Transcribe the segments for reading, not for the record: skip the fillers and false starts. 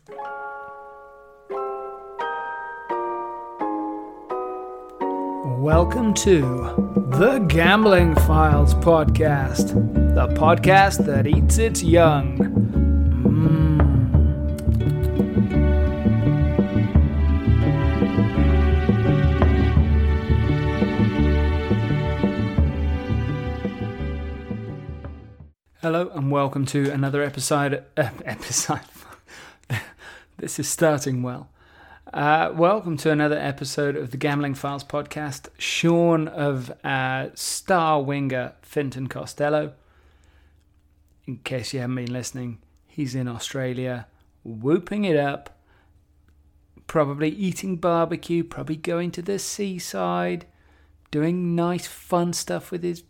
Welcome to the Gambling Files podcast, the podcast that eats its young. Hello and welcome to another episode. This is starting well. Welcome to another episode of the Gambling Files podcast. Sean of star winger Fintan Costello. In case you haven't been listening, he's in Australia, whooping it up, probably eating barbecue, probably going to the seaside, doing nice fun stuff with his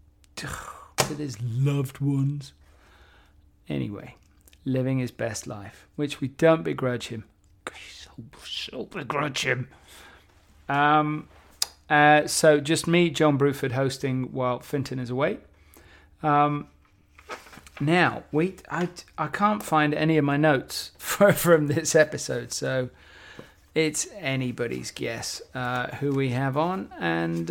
loved ones. Anyway, living his best life, which we don't begrudge him. So begrudge him. So just me, John Bruford, hosting while Fintan is away. Now, I can't find any of my notes from this episode, so it's anybody's guess who we have on, and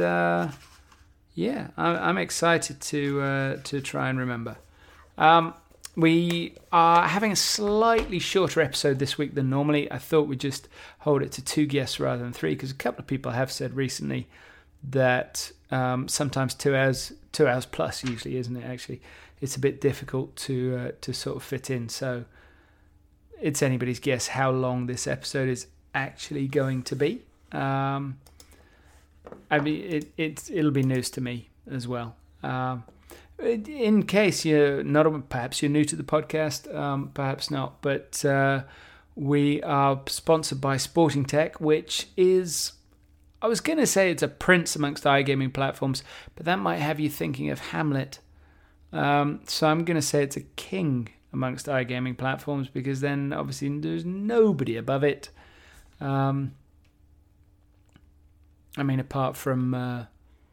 I'm excited to try and remember. We are having a slightly shorter episode this week than normally. I thought we'd just hold it to 2 guests rather than 3, because a couple of people have said recently that sometimes 2 hours plus usually, isn't it? Actually, it's a bit difficult to sort of fit in. So it's anybody's guess how long this episode is actually going to be. I mean, it'll be news to me as well. In case you're not, perhaps you're new to the podcast, perhaps not, but we are sponsored by Sporting Tech, which is, I was going to say it's a prince amongst iGaming platforms, but that might have you thinking of Hamlet. So I'm going to say it's a king amongst iGaming platforms, because then obviously there's nobody above it. I mean, apart from...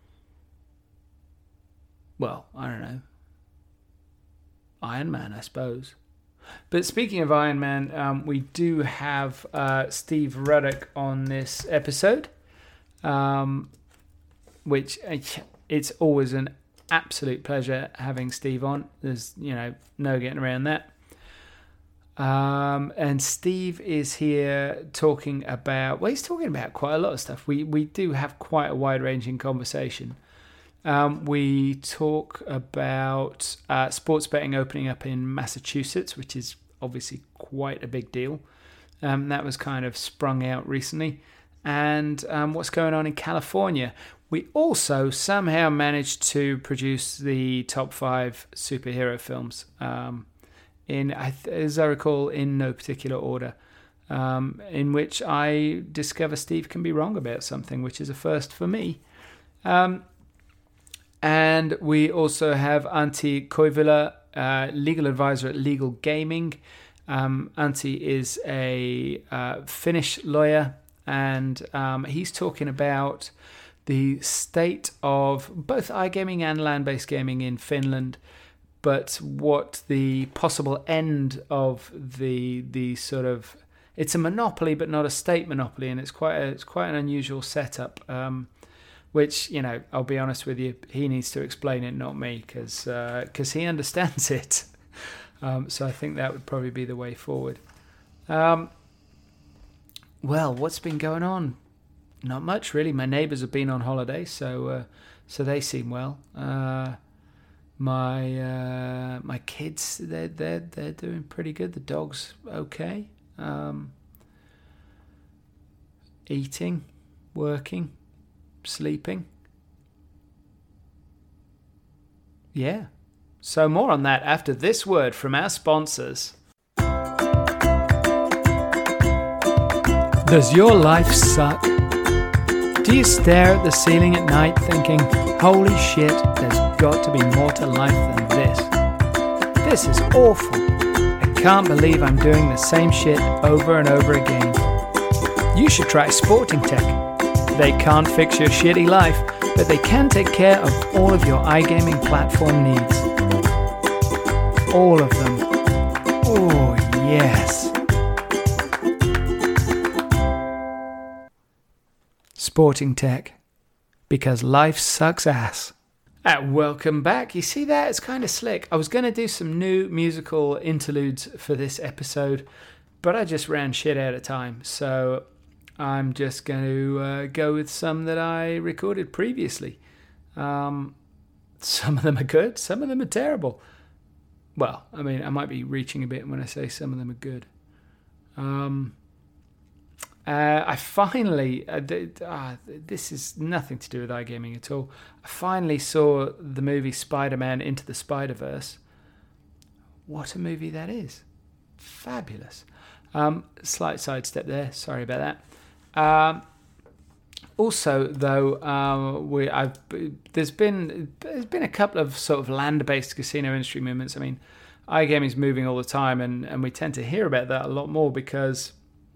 well, I don't know. Iron Man, I suppose. But speaking of Iron Man, we do have Steve Ruddock on this episode, which it's always an absolute pleasure having Steve on. There's, no getting around that. And Steve is here talking about, he's talking about quite a lot of stuff. We do have quite a wide-ranging conversation. We talk about sports betting opening up in Massachusetts, which is obviously quite a big deal. That was kind of sprung out recently. And what's going on in California. We also somehow managed to produce the top 5 superhero films, as I recall, in no particular order, in which I discover Steve can be wrong about something, which is a first for me. And we also have Antti Koivula, legal advisor at Legal Gaming. Antti is a Finnish lawyer, and he's talking about the state of both iGaming and land-based gaming in Finland, but what the possible end of the sort of... It's a monopoly, but not a state monopoly, and it's quite an unusual setup. Which, I'll be honest with you, he needs to explain it, not me, because he understands it. So I think that would probably be the way forward. Well, what's been going on? Not much, really. My neighbours have been on holiday, so they seem well. My kids, they're doing pretty good. The dog's okay. Eating, working, sleeping. Yeah. So more on that after this word from our sponsors. Does your life suck? Do you stare at the ceiling at night thinking, holy shit, there's got to be more to life than this? This is awful. I can't believe I'm doing the same shit over and over again. You should try Sporting Tech. They can't fix your shitty life, but they can take care of all of your iGaming platform needs. All of them. Oh, yes. Sporting Tech, because life sucks ass. Welcome back. You see that? It's kind of slick. I was going to do some new musical interludes for this episode, but I just ran shit out of time. So I'm just going to go with some that I recorded previously. Some of them are good. Some of them are terrible. Well, I mean, I might be reaching a bit when I say some of them are good. I finally, this is nothing to do with iGaming at all. I finally saw the movie Spider-Man Into the Spider-Verse. What a movie that is. Fabulous. Slight sidestep there. Sorry about that. Also, though, there's been a couple of sort of land-based casino industry movements. I mean, iGaming is moving all the time, and we tend to hear about that a lot more because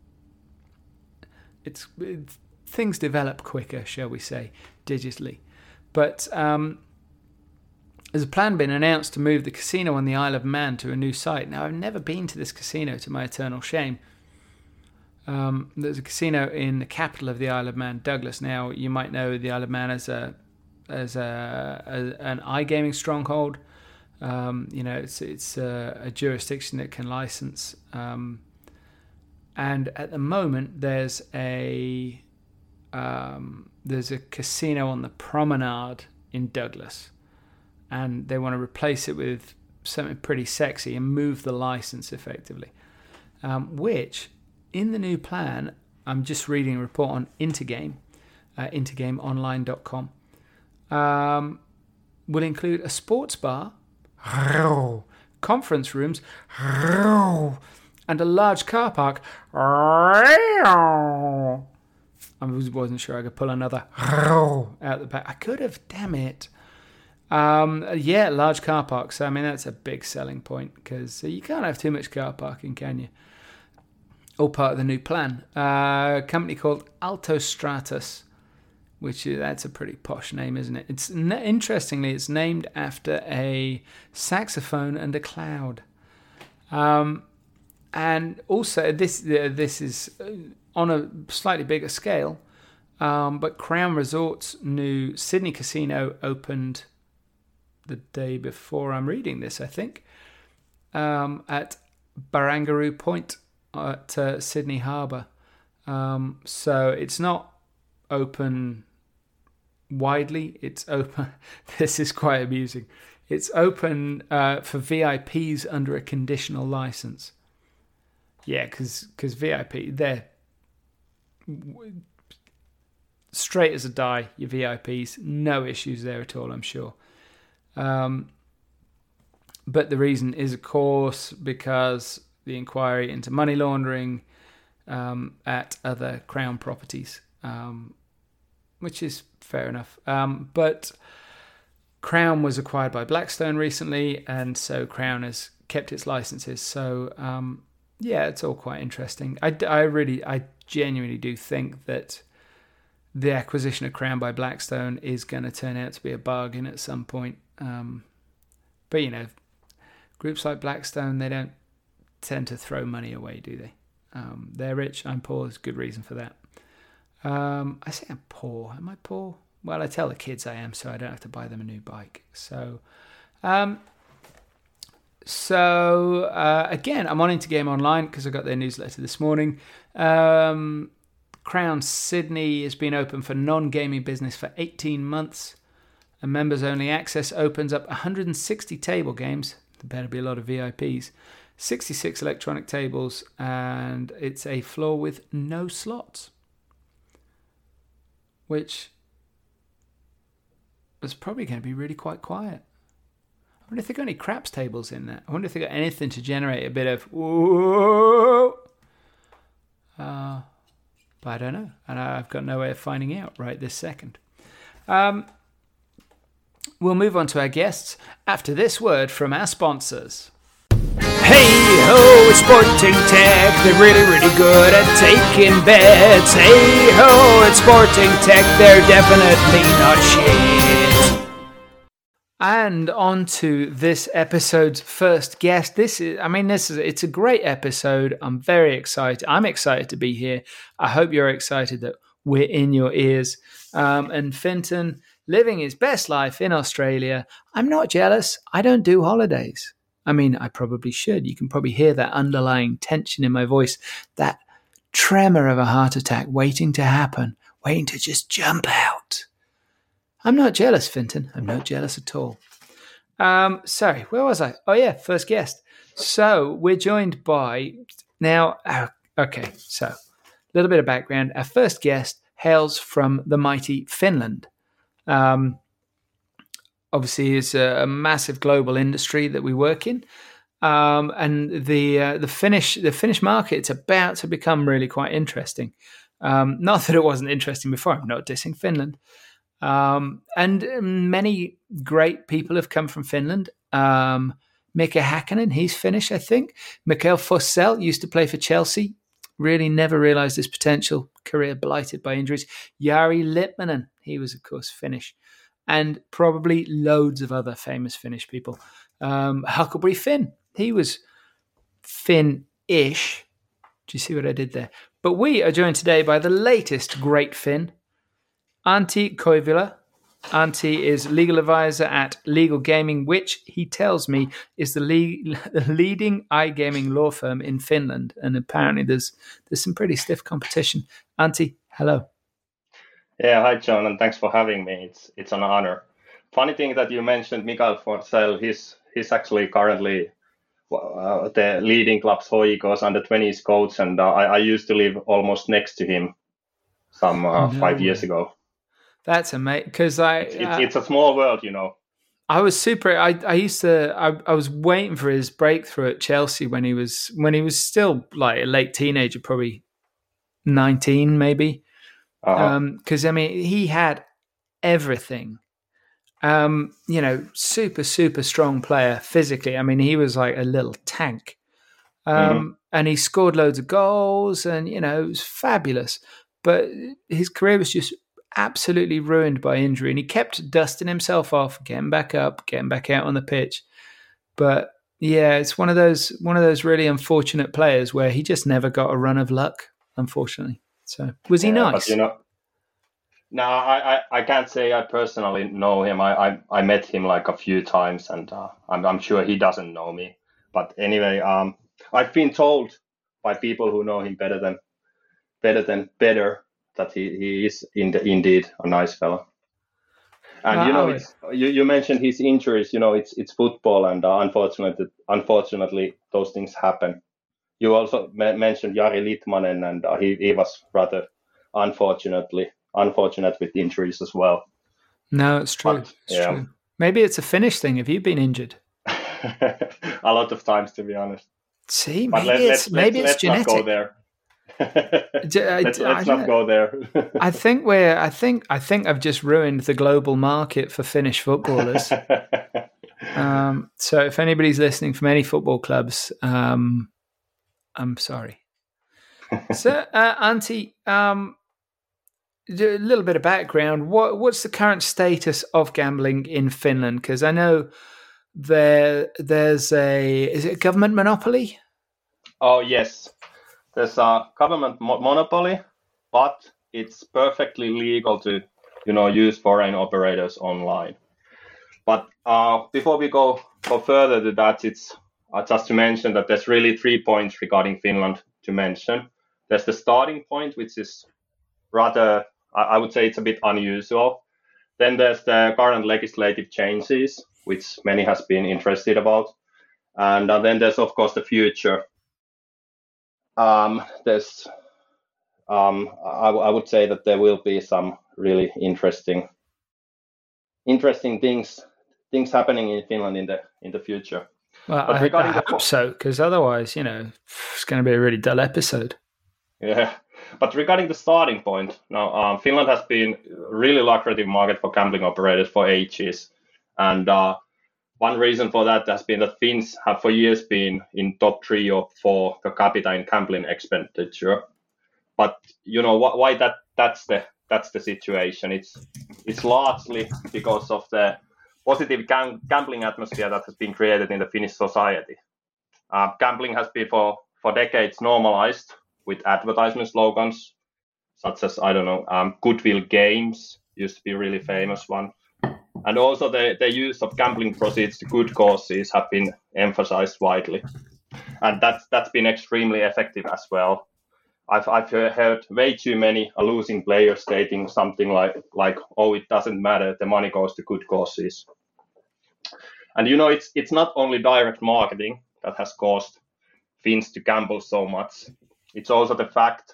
things develop quicker, shall we say, digitally. But there's a plan been announced to move the casino on the Isle of Man to a new site. Now, I've never been to this casino, to my eternal shame. There's a casino in the capital of the Isle of Man, Douglas. Now, you might know the Isle of Man as an iGaming stronghold. It's a jurisdiction that can license. And at the moment, there's a casino on the promenade in Douglas, and they want to replace it with something pretty sexy and move the license effectively. Which, in the new plan, I'm just reading a report on Intergame, intergameonline.com, will include a sports bar, conference rooms, and a large car park. I wasn't sure I could pull another out the back. I could have, damn it. Large car parks. I mean, that's a big selling point because you can't have too much car parking, can you? All part of the new plan. A company called Altostratus, that's a pretty posh name, isn't it? Interestingly, it's named after a saxophone and a cloud. And also, this is on a slightly bigger scale, but Crown Resort's new Sydney casino opened the day before I'm reading this, I think, at Barangaroo Point at Sydney Harbour. So it's not open widely. It's open. This is quite amusing. It's open for VIPs under a conditional license. Yeah, because VIP, they're straight as a die, your VIPs. No issues there at all, I'm sure. But the reason is, of course, because the inquiry into money laundering at other Crown properties, which is fair enough. But Crown was acquired by Blackstone recently, and so Crown has kept its licenses. So, it's all quite interesting. I genuinely do think that the acquisition of Crown by Blackstone is going to turn out to be a bargain at some point. But, groups like Blackstone, they don't tend to throw money away, do they? They're rich, I'm poor. There's good reason for that. I say I'm poor. Am I poor? Well, I tell the kids I am, so I don't have to buy them a new bike. So, again, I'm on Intergame Online because I got their newsletter this morning. Crown Sydney has been open for non-gaming business for 18 months. And members-only access opens up 160 table games. There better be a lot of VIPs. 66 electronic tables, and it's a floor with no slots. Which is probably going to be really quite quiet. I wonder if they've got any craps tables in there. I wonder if they've got anything to generate a bit of whoa. But I don't know. And I've got no way of finding out right this second. We'll move on to our guests after this word from our sponsors. Hey ho, it's Sporting Tech. They're really, really good at taking bets. Hey ho, it's Sporting Tech. They're definitely not shit. And on to this episode's first guest. It's a great episode. I'm very excited. I'm excited to be here. I hope you're excited that we're in your ears. And Finton, living his best life in Australia. I'm not jealous. I don't do holidays. I mean, I probably should. You can probably hear that underlying tension in my voice, that tremor of a heart attack waiting to happen, waiting to just jump out. I'm not jealous, Finton. I'm not jealous at all. Sorry, where was I? Oh, yeah, first guest. So we're joined by now. Okay, so a little bit of background. Our first guest hails from the mighty Finland. Obviously, it's a massive global industry that we work in, and the Finnish market's about to become really quite interesting. Not that it wasn't interesting before. I'm not dissing Finland, and many great people have come from Finland. Mika Häkkinen, he's Finnish, I think. Mikael Forsell used to play for Chelsea. Really never realised his potential. Career blighted by injuries. Jari Litmanen, he was, of course, Finnish. And probably loads of other famous Finnish people. Huckleberry Finn, he was Finn-ish. Do you see what I did there? But we are joined today by the latest great Finn, Antti Koivula. Antti is legal advisor at Legal Gaming, which he tells me is the leading iGaming law firm in Finland. And apparently there's some pretty stiff competition. Antti, hello. Yeah, hi John, and thanks for having me. It's an honor. Funny thing that you mentioned Mikael Forsell. He's actually currently the leading club's Hoikos under-20s coach, and I used to live almost next to him some 5 years ago. That's amazing, because it's a small world, you know. I was super. I was waiting for his breakthrough at Chelsea when he was still like a late teenager, probably 19 maybe. Because I mean, he had everything. Super strong player physically. I mean, he was like a little tank. And he scored loads of goals, and it was fabulous. But his career was just absolutely ruined by injury, and he kept dusting himself off, getting back up, getting back out on the pitch. But yeah, it's one of those really unfortunate players where he just never got a run of luck, unfortunately. So was he nice? But, no, I can't say I personally know him. I met him like a few times, and I'm sure he doesn't know me. But anyway, I've been told by people who know him better that he is indeed a nice fellow. And you mentioned his injuries. It's football, and unfortunately those things happen. You also mentioned Jari Litmanen, and he was rather unfortunate with injuries as well. No, it's true. True. Maybe it's a Finnish thing. Have you been injured? A lot of times, to be honest. See, maybe it's genetic. Not go there. let's not go there. I think I've just ruined the global market for Finnish footballers. So if anybody's listening from any football clubs, I'm sorry. So, Antti, a little bit of background. What's the current status of gambling in Finland? Because I know is it a government monopoly? Oh yes, there's a government monopoly, but it's perfectly legal to use foreign operators online. But before we go further to that, it's just to mention that there's really 3 points regarding Finland to mention. There's the starting point, which is rather, I would say it's a bit unusual. Then there's the current legislative changes, which many has been interested about. And then there's, of course, the future. I would say that there will be some really interesting things happening in Finland in the future. Well, I hope so, because otherwise, it's going to be a really dull episode. Yeah, but regarding the starting point, now Finland has been a really lucrative market for gambling operators for ages, and one reason for that has been that Finns have for years been in top 3 or 4 per capita in gambling expenditure. But why that's the situation. It's largely because of the positive gambling atmosphere that has been created in the Finnish society. Gambling has been for decades normalized with advertisement slogans such as, I don't know, Goodwill Games used to be a really famous one. And also the use of gambling proceeds to good causes have been emphasized widely. And that's been extremely effective as well. I've heard way too many losing players stating something like, oh, it doesn't matter, the money goes to good causes. And it's not only direct marketing that has caused Finns to gamble so much. It's also the fact.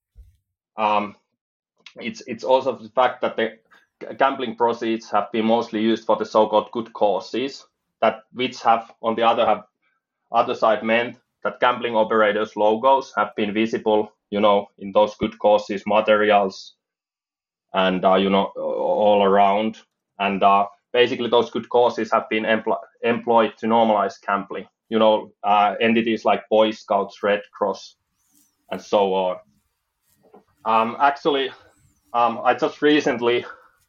It's also the fact that the gambling proceeds have been mostly used for the so-called good causes, which have, on the other side, meant that gambling operators' logos have been visible, in those good causes materials, and all around. And basically, those good causes have been employed to normalize gambling. Entities like Boy Scouts, Red Cross, and so on. Actually, I just recently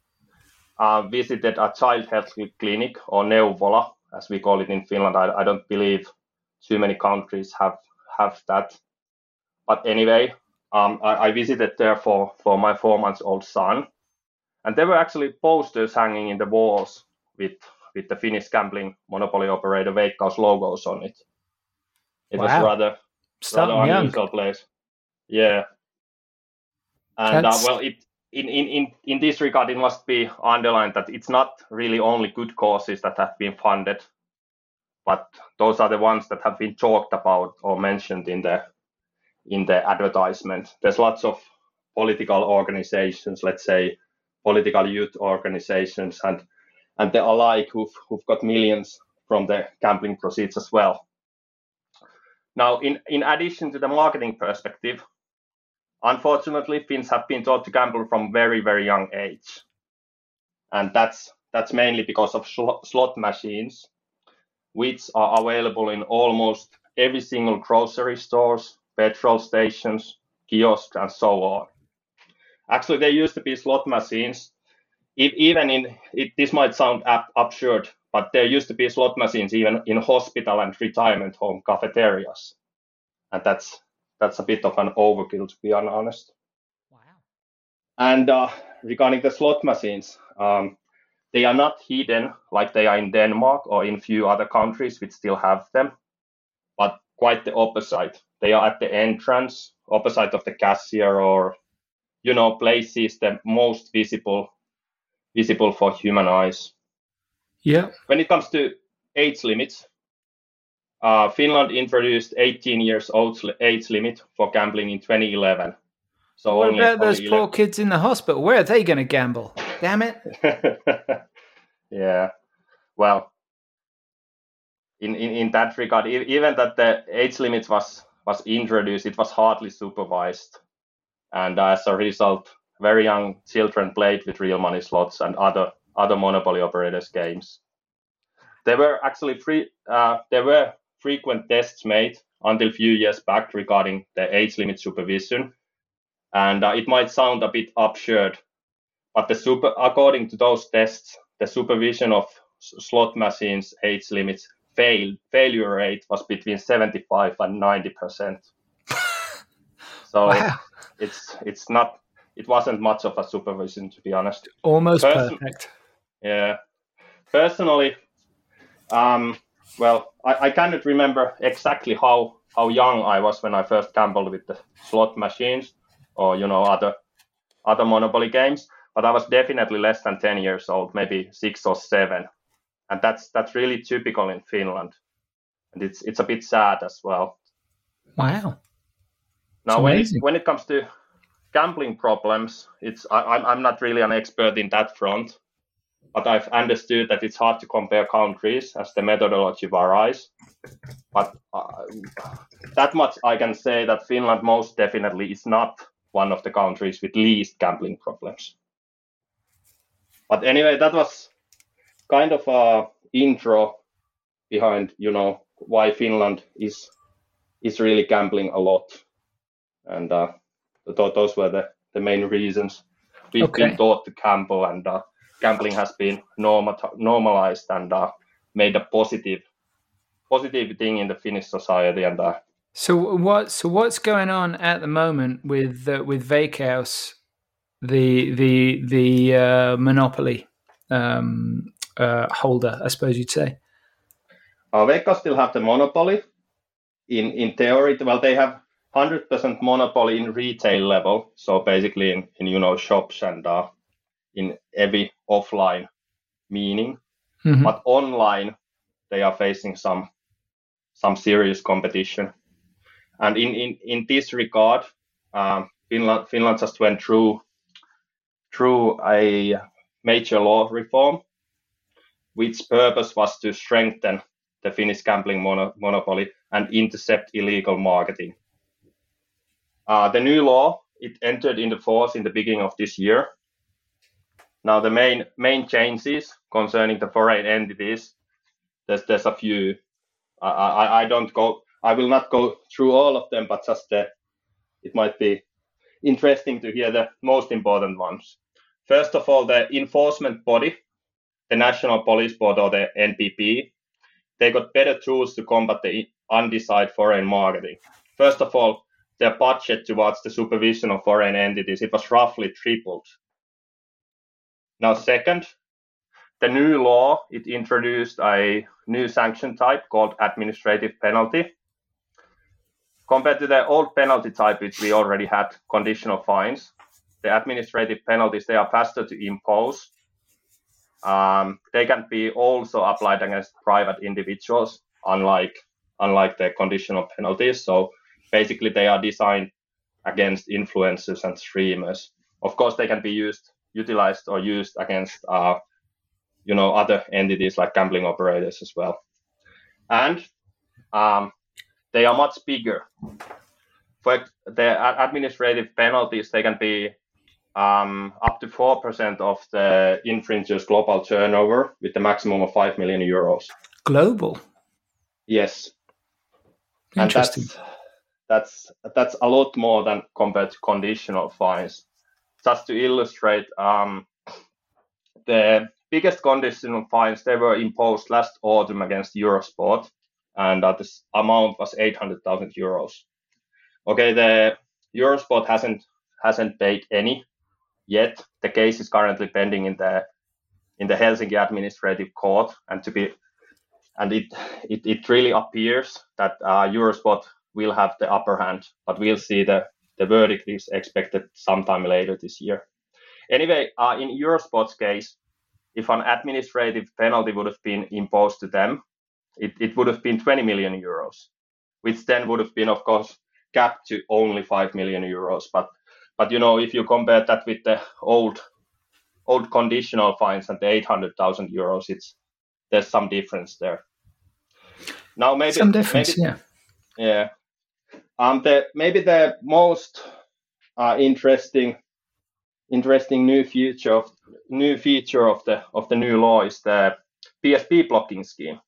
visited a child health clinic, or neuvola, as we call it in Finland. I don't believe too many countries have that. But anyway, I visited there for my 4-month-old son. And there were actually posters hanging in the walls with the Finnish gambling monopoly operator Veikkaus logos on it. It was rather unusual place. Yeah. And in this regard, it must be underlined that it's not really only good causes that have been funded, but those are the ones that have been talked about or mentioned in the advertisement. There's lots of political organizations, let's say political youth organizations, and the alike who've got millions from the gambling proceeds as well. Now, in addition to the marketing perspective, unfortunately, Finns have been taught to gamble from very, very young age. And that's mainly because of slot machines, which are available in almost every single grocery stores, petrol stations, kiosks, and so on. Actually, there used to be slot machines. This might sound absurd, but there used to be slot machines even in hospital and retirement home cafeterias. And that's a bit of an overkill, to be honest. Wow. And regarding the slot machines, they are not hidden like they are in Denmark or in few other countries which still have them, but quite the opposite. They are at the entrance, opposite of the cashier, or places the most visible for human eyes. Yeah. When it comes to age limits, Finland introduced 18 years old age limit for gambling in 2011. So what about those poor kids in the hospital? Where are they going to gamble? Damn it. Yeah. Well, in that regard, even that the age limit was introduced, it was hardly supervised. And as a result, very young children played with real money slots and other monopoly operators' games. There were actually frequent tests made until a few years back regarding the age limit supervision. And it might sound a bit absurd, but according to those tests, the supervision of slot machines' age limits failure rate was between 75 and 90%. So wow. It wasn't much of a supervision, to be honest. Almost perfect. Yeah. Personally, I cannot remember exactly how young I was when I first gambled with the slot machines or other monopoly games, but I was definitely less than 10 years old, maybe 6 or 7, and that's really typical in Finland, and it's a bit sad as well. Wow. Now, when it comes to gambling problems, I'm not really an expert in that front, but I've understood that it's hard to compare countries as the methodology varies. But that much I can say that Finland most definitely is not one of the countries with least gambling problems. But anyway, that was kind of a intro behind, why Finland is really gambling a lot. And those were the main reasons. We've been taught to gamble, and gambling has been normalized and made a positive thing in the Finnish society. And So what's going on at the moment with Veikkaus, the monopoly holder, I suppose you'd say? Veikkaus still have the monopoly in theory. Well, they have 100% monopoly in retail level, so basically in shops and in every offline meaning. Mm-hmm. But online, they are facing some serious competition. And in this regard, Finland just went through a major law reform, which purpose was to strengthen the Finnish gambling monopoly and intercept illegal marketing. The new law, it entered into force in the beginning of this year. Now the main changes concerning the foreign entities, there's a few. I will not go through all of them, but just it might be interesting to hear the most important ones. First of all, the enforcement body, the National Police Board or the NPP, they got better tools to combat the undecided foreign marketing. First of all, their budget towards the supervision of foreign entities, it was roughly tripled. Now, second, the new law, it introduced a new sanction type called administrative penalty. Compared to the old penalty type, which we already had, conditional fines, the administrative penalties, they are faster to impose. They can be also applied against private individuals, unlike the conditional penalties. So basically, they are designed against influencers and streamers. Of course, they can be utilized or used against other entities like gambling operators as well. And they are much bigger. For the administrative penalties, they can be up to 4% of the infringer's global turnover with a maximum of 5 million euros. Global? Yes. Interesting. And that's a lot more than compared to conditional fines. Just to illustrate, the biggest conditional fines, they were imposed last autumn against Eurosport, and this amount was 800,000 euros. Okay, the Eurosport hasn't paid any yet. The case is currently pending in the Helsinki Administrative Court, and it really appears that Eurosport will have the upper hand, but we'll see the verdict is expected sometime later this year. Anyway, in Eurosport's case, if an administrative penalty would have been imposed to them, it would have been 20 million euros, which then would have been, of course, capped to only 5 million euros. But if you compare that with the old conditional fines and the 800,000 euros, there's some difference there. Now maybe some difference, yeah. Yeah. Maybe the most interesting new feature of the new law is the PSP blocking scheme.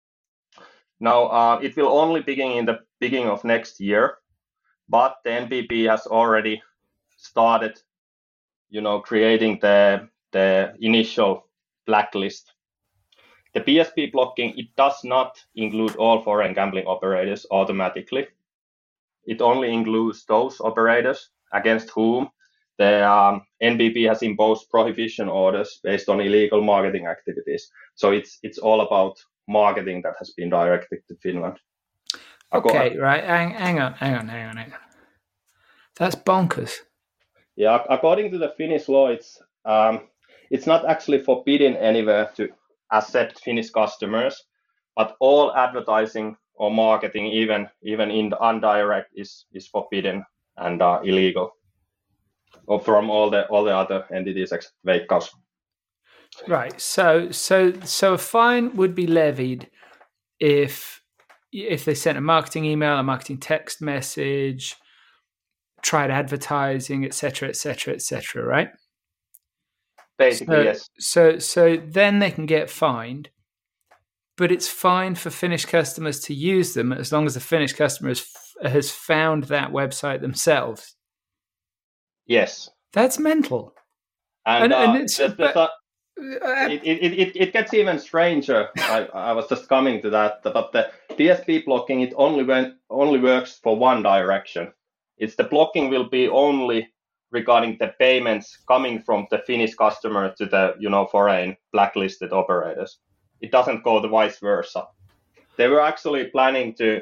Now it will only begin in the beginning of next year, but the NPP has already started, creating the initial blacklist. The PSP blocking, it does not include all foreign gambling operators automatically. It only includes those operators against whom the NPP has imposed prohibition orders based on illegal marketing activities. So it's all about marketing that has been directed to Finland. Okay, right. Hang on. That's bonkers. Yeah, according to the Finnish law, it's not actually forbidden anywhere to accept Finnish customers, but all advertising or marketing, even in the indirect, is forbidden and illegal, or from all the other entities except Veikkaus. Right. So a fine would be levied if they sent a marketing email, a marketing text message, tried advertising, etc., right? Basically, yes. So then they can get fined, but it's fine for Finnish customers to use them as long as the Finnish customer has found that website themselves. Yes. That's mental. And It gets even stranger. I was just coming to that, but the PSP blocking it only works for one direction. It's the blocking will be only regarding the payments coming from the Finnish customer to the foreign blacklisted operators. It doesn't go the vice versa. They were actually planning to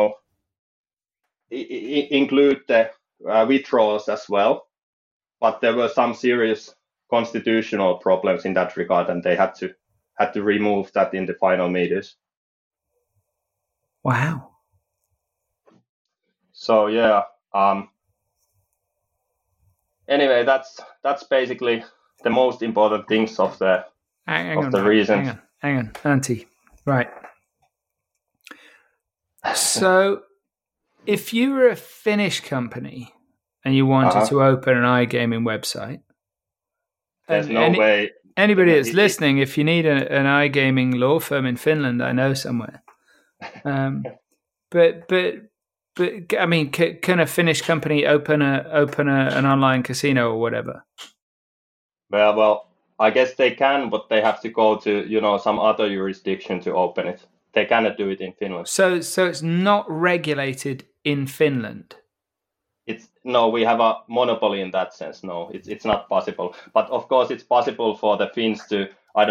include the withdrawals as well, but there were some serious constitutional problems in that regard, and they had to remove that in the final meters. Wow. So yeah. Anyway, that's basically the most important things of the reason. Hang on, Antti. Right. So, if you were a Finnish company and you wanted to open an iGaming website, there's no way. Anybody that's listening, if you need an iGaming law firm in Finland, I know somewhere. But I mean, can a Finnish company open an online casino or whatever? Well, I guess they can, but they have to go to some other jurisdiction to open it. They cannot do it in Finland. So it's not regulated in Finland. We have a monopoly in that sense. No, it's not possible. But of course, it's possible for the Finns to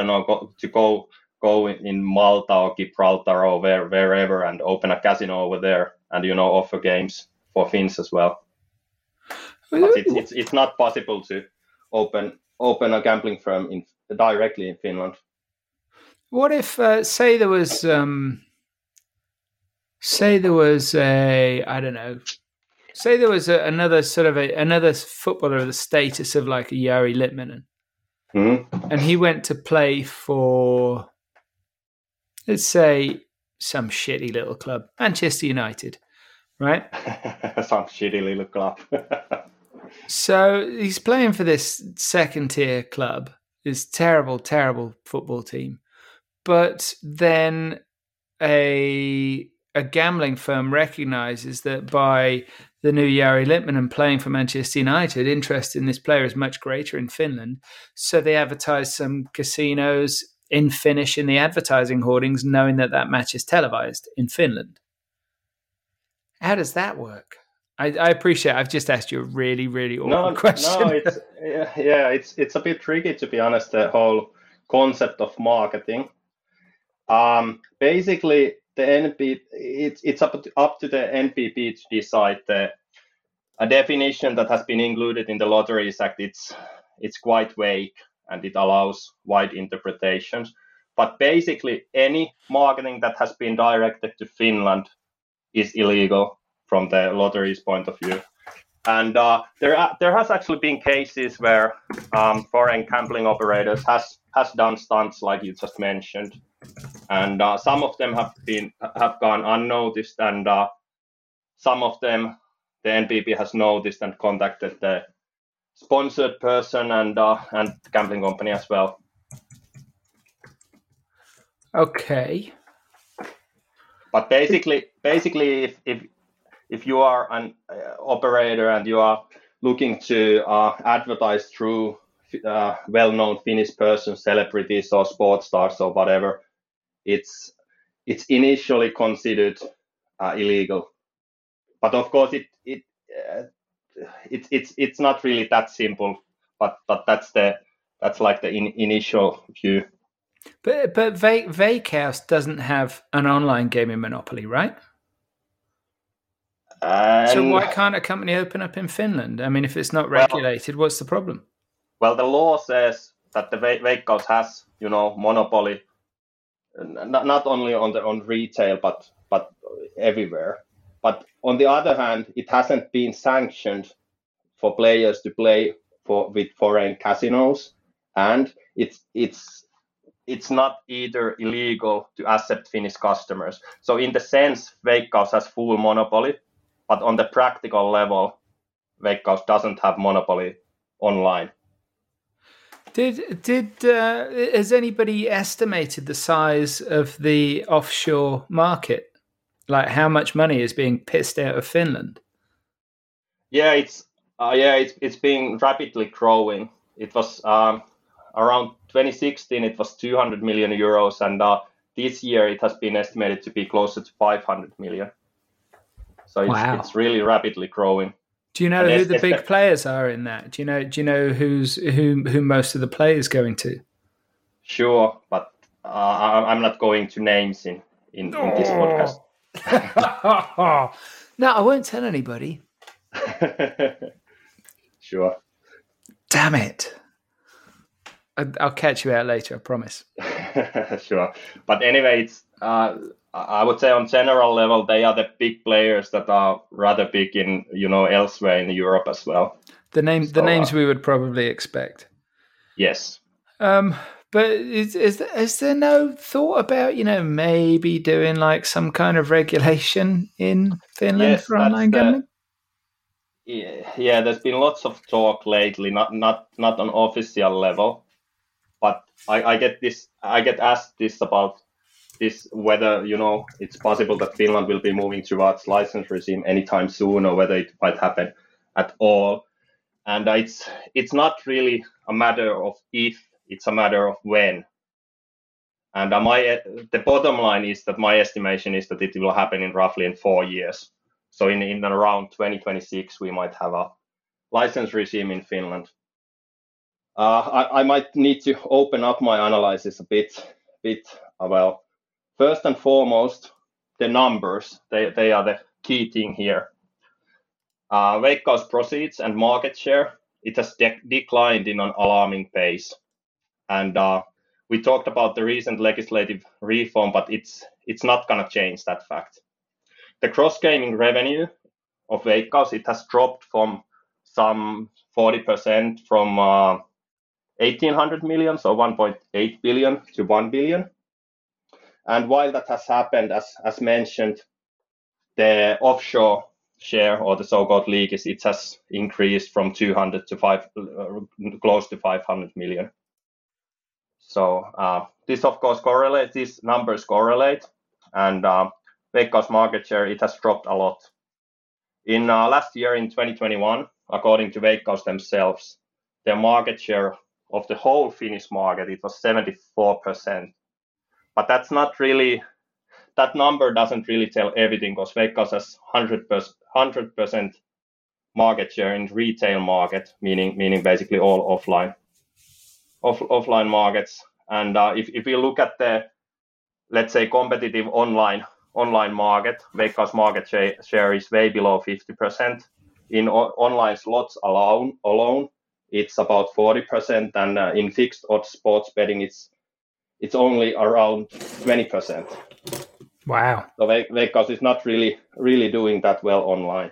go in Malta or Gibraltar or wherever and open a casino over there and offer games for Finns as well. But it's not possible to open a gambling firm directly in Finland. What if say there was another footballer of the status of like a Jari Litmanen, and he went to play for, let's say, some shitty little club, Manchester United, right? Some shitty little club. So he's playing for this second-tier club, this terrible, terrible football team. But then a gambling firm recognizes that by the new Jari Litmanen playing for Manchester United, interest in this player is much greater in Finland. So they advertise some casinos in Finnish in the advertising hoardings, knowing that match is televised in Finland. How does that work? I appreciate I've just asked you a really, really awkward question. No, it's a bit tricky, to be honest, the whole concept of marketing. Basically, the NP it's up to the NPP to decide a definition that has been included in the Lotteries Act. It's quite vague and it allows wide interpretations. But basically, any marketing that has been directed to Finland is illegal from the lottery's point of view. And there has actually been cases where foreign gambling operators has done stunts like you just mentioned, and some of them have gone unnoticed, and some of them the NPP has noticed and contacted the sponsored person and gambling company as well. Okay. But basically, if you are an operator and you are looking to advertise through well-known Finnish persons, celebrities or sports stars or whatever, it's initially considered illegal. But of course, it's not really that simple. But that's like the initial view. But Veikkaus doesn't have an online gaming monopoly, right? So why can't a company open up in Finland? I mean, if it's not regulated, what's the problem? Well, the law says that the Veikkaus has, monopoly, not only on retail, but everywhere. But on the other hand, it hasn't been sanctioned for players to play with foreign casinos, and it's not either illegal to accept Finnish customers. So in the sense, Veikkaus has full monopoly. But on the practical level, Veikkaus doesn't have monopoly online. Has anybody estimated the size of the offshore market? Like how much money is being pissed out of Finland? Yeah, it's being rapidly growing. It was around 2016 it was 200 million euros, and this year it has been estimated to be closer to 500 million. So it's really rapidly growing. Do you know who the big players are in that? Do you know who most of the players going to? Sure, but I'm not going to names in this podcast. No, I won't tell anybody. Sure. Damn it. I'll catch you out later, I promise. Sure. But anyway, it's I would say on general level, they are the big players that are rather big in, elsewhere in Europe as well. The names we would probably expect. Yes. But is there no thought about, maybe doing like some kind of regulation in Finland for online gambling? Yeah, there's been lots of talk lately, not on official level, but I get asked this about this, whether it's possible that Finland will be moving towards license regime anytime soon, or whether it might happen at all. And it's not really a matter of if, it's a matter of when. And the bottom line is that my estimation is that it will happen in roughly 4 years. So in around 2026 we might have a license regime in Finland. I might need to open up my analysis a bit. Well, first and foremost, the numbers, they are the key thing here. Veikkaus proceeds and market share, it has declined in an alarming pace. And we talked about the recent legislative reform, but it's not going to change that fact. The cross-gaming revenue of Veikkaus, it has dropped from some 40% from 1,800 million, so 1.8 billion to 1 billion. And while that has happened, as mentioned, the offshore share, or the so-called leakage, it has increased from 200 to close to 500 million. So this, of course, correlates. These numbers correlate, and Veikkaus market share, it has dropped a lot. In last year, in 2021, according to Veikkaus themselves, their market share of the whole Finnish market, it was 74%. But that's not really, that number doesn't really tell everything, because Veikkaus has 100% market share in retail market, meaning basically all offline markets. And if we look at the, let's say, competitive online market, Veikkaus market share is way below 50%. In online slots alone, it's about 40%, and in fixed odds sports betting, it's only around 20%. Wow. So Veikkaus is not really doing that well online.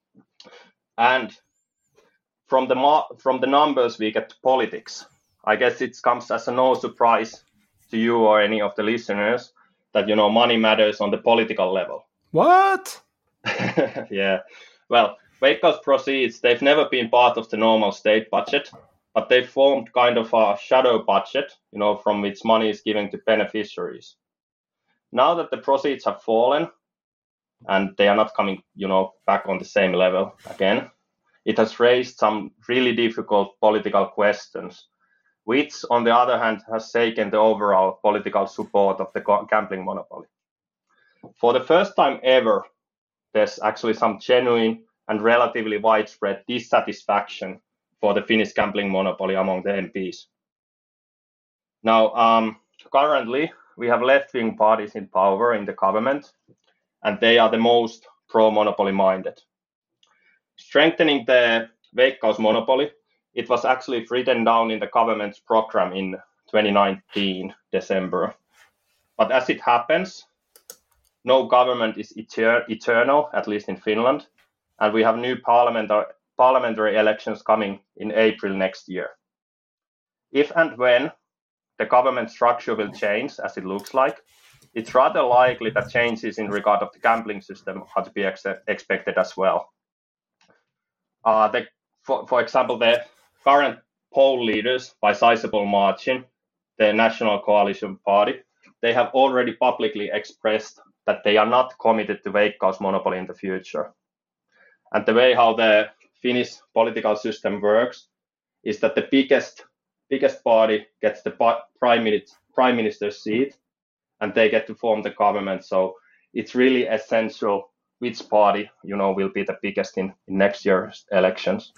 And from the numbers we get to politics, I guess it comes as no surprise to you or any of the listeners that money matters on the political level. What? Yeah. Well, Veikkaus proceeds, they've never been part of the normal state budget, but they formed kind of a shadow budget, from which money is given to beneficiaries. Now that the proceeds have fallen and they are not coming, back on the same level again, it has raised some really difficult political questions, which, on the other hand, has taken the overall political support of the gambling monopoly. For the first time ever, there's actually some genuine and relatively widespread dissatisfaction for the Finnish gambling monopoly among the MPs. Now, currently, we have left-wing parties in power in the government, and they are the most pro-monopoly minded. Strengthening the Veikkaus monopoly, it was actually written down in the government's program in 2019, December. But as it happens, no government is eternal, at least in Finland, and we have new parliamentary elections coming in April next year. If and when the government structure will change, as it looks like, it's rather likely that changes in regard of the gambling system are to be expected as well. For example, the current poll leaders by sizable margin, the National Coalition Party, they have already publicly expressed that they are not committed to Veikkaus monopoly in the future. And the way how the Finnish political system works is that the biggest biggest party gets the prime minister's seat, and they get to form the government. So it's really essential which party will be the biggest in next year's elections.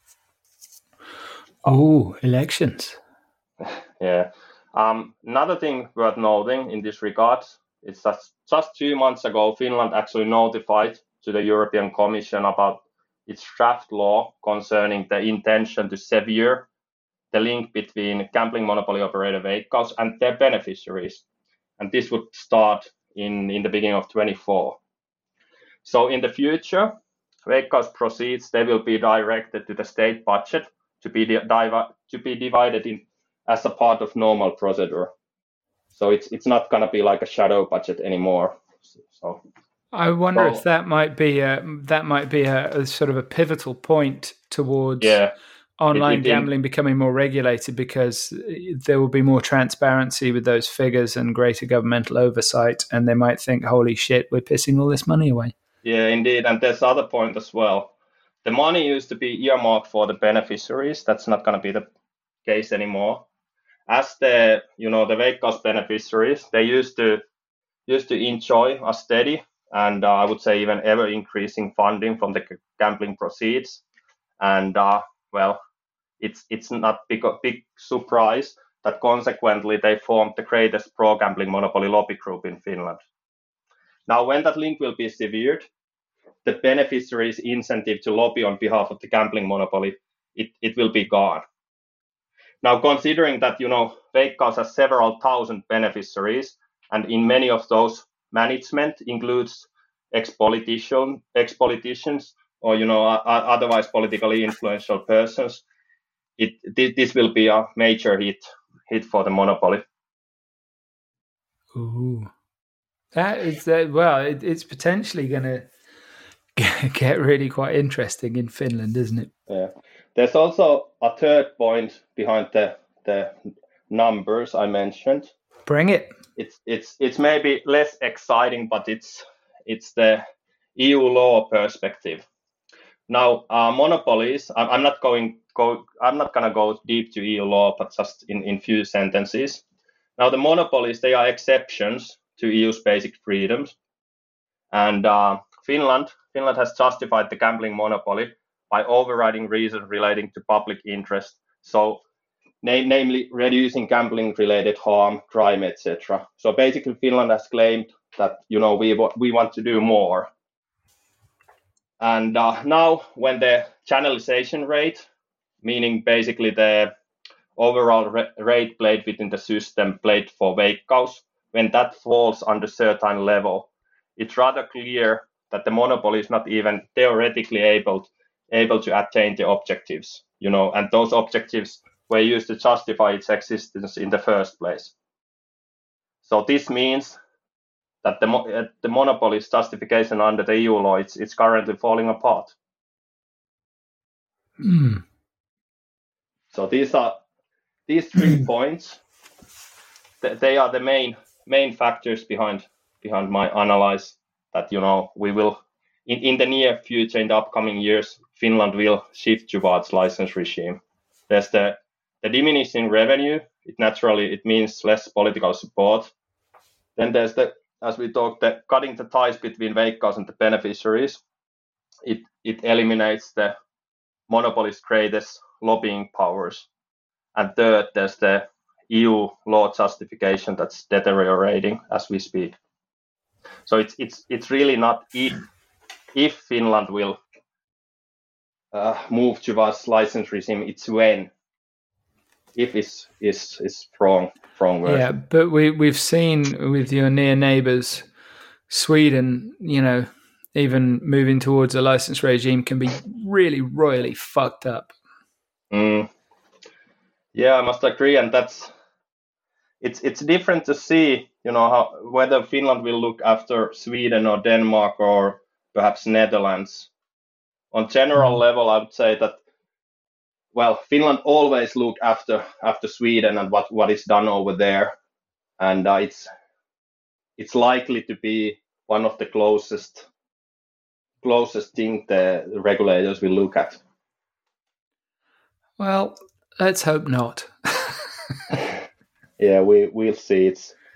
Oh, elections. Yeah. Another thing worth noting in this regard is that just 2 months ago, Finland actually notified to the European Commission about its draft law concerning the intention to sever the link between gambling monopoly operator Veikkaus and their beneficiaries. And this would start in the beginning of 24. So in the future, Veikkaus proceeds, they will be directed to the state budget to be divided in as a part of normal procedure. So it's not going to be like a shadow budget anymore. So I wonder if that might be a sort of a pivotal point towards online gambling becoming more regulated, because there will be more transparency with those figures and greater governmental oversight, and they might think, holy shit, we're pissing all this money away. Yeah, indeed. And there's other point as well. The money used to be earmarked for the beneficiaries. That's not going to be the case anymore. As the Veikkaus beneficiaries, they used to enjoy a steady and I would say even ever increasing funding from the gambling proceeds. And it's not big surprise that consequently they formed the greatest pro-gambling monopoly lobby group in Finland. Now, when that link will be severed, the beneficiaries' incentive to lobby on behalf of the gambling monopoly, it will be gone. Now, considering that, Veikkaus has several thousand beneficiaries, and in many of those, management includes ex-politicians or, otherwise politically influential persons, this will be a major hit for the monopoly. Ooh. That is, it's potentially going to get really quite interesting in Finland, isn't it? Yeah. There's also a third point behind the numbers I mentioned. Bring it. It's maybe less exciting, but it's the EU law perspective. Now, monopolies. I'm not going to go deep to EU law, but just in few sentences. Now, the monopolies, they are exceptions to EU's basic freedoms, and Finland has justified the gambling monopoly by overriding reasons relating to public interest. So, namely reducing gambling-related harm, crime, etc. So basically, Finland has claimed that we want to do more. And now, when the channelization rate, meaning basically the overall rate played within the system played for Veikkaus, when that falls under certain level, it's rather clear that the monopoly is not even theoretically able to attain the objectives, and those objectives were used to justify its existence in the first place. So this means that the monopoly's justification under the EU law, it's currently falling apart. Mm. So these 3 points. They are the main factors behind my analysis that we will in the near future, in the upcoming years, Finland will shift towards license regime. There's the diminishing revenue. It means less political support. Then there's as we talked, the cutting the ties between Veikkaus and the beneficiaries. It eliminates the monopoly's greatest lobbying powers. And third, there's the EU law justification that's deteriorating as we speak. So it's really not if Finland will move towards license regime, it's when. If is wrong version. Yeah, but we've seen with your near neighbours, Sweden, even moving towards a license regime can be really royally fucked up. Yeah, I must agree, and it's different to see, whether Finland will look after Sweden or Denmark or perhaps Netherlands. On general level, I would say that, Finland always look after Sweden and what is done over there, and it's likely to be one of the closest thing the regulators will look at. Well, let's hope not. Yeah, we'll see.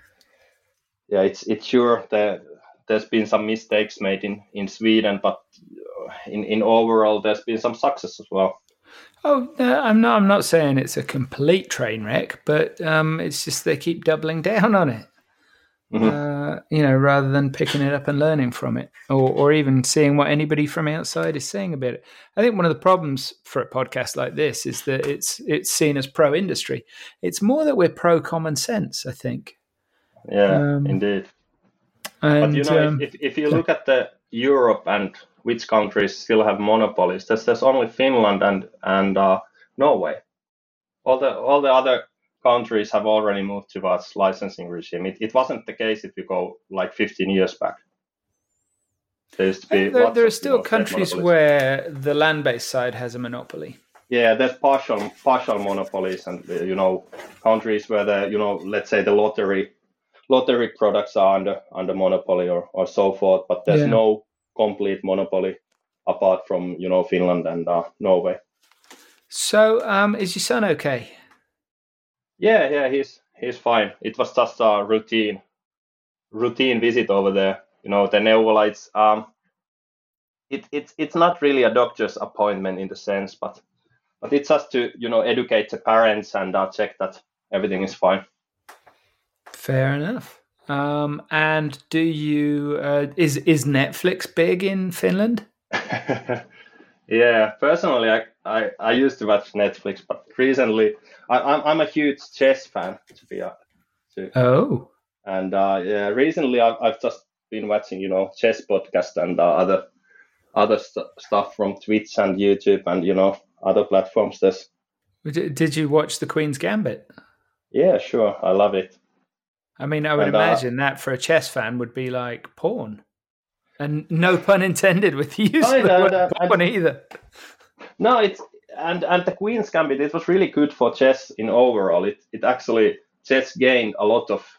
It's sure that there's been some mistakes made in Sweden, but in overall there's been some success as well. Oh, no, I'm not saying it's a complete train wreck, but it's just they keep doubling down on it. Rather than picking it up and learning from it, or even seeing what anybody from outside is saying about it. I think one of the problems for a podcast like this is that it's seen as pro industry. It's more that we're pro common sense, I think. Yeah, indeed. And, but if you look at the Europe and which countries still have monopolies, there's only Finland and Norway. All the other countries have already moved towards licensing regime. It wasn't the case if you go like 15 years back. There used to be there are still countries where the land-based side has a monopoly. Yeah, there's partial monopolies, and countries where let's say the lottery products are under monopoly or so forth. But there's no complete monopoly apart from Finland and Norway. So, is your son okay? Yeah, he's fine. It was just a routine visit over there. The neovolites. It's not really a doctor's appointment in the sense, but it's just to educate the parents and check that everything is fine. Fair enough. And do you is Netflix big in Finland? Yeah, personally, I used to watch Netflix, but recently I'm a huge chess fan, to be honest. Oh. And recently I've just been watching, chess podcast and other stuff from Twitch and YouTube and other platforms. Did you watch The Queen's Gambit? Yeah, sure, I love it. I mean, I would imagine that for a chess fan would be like porn. And no pun intended with the use of the word porn either. No, and the Queen's Gambit, it was really good for chess in overall. It actually, chess gained a lot of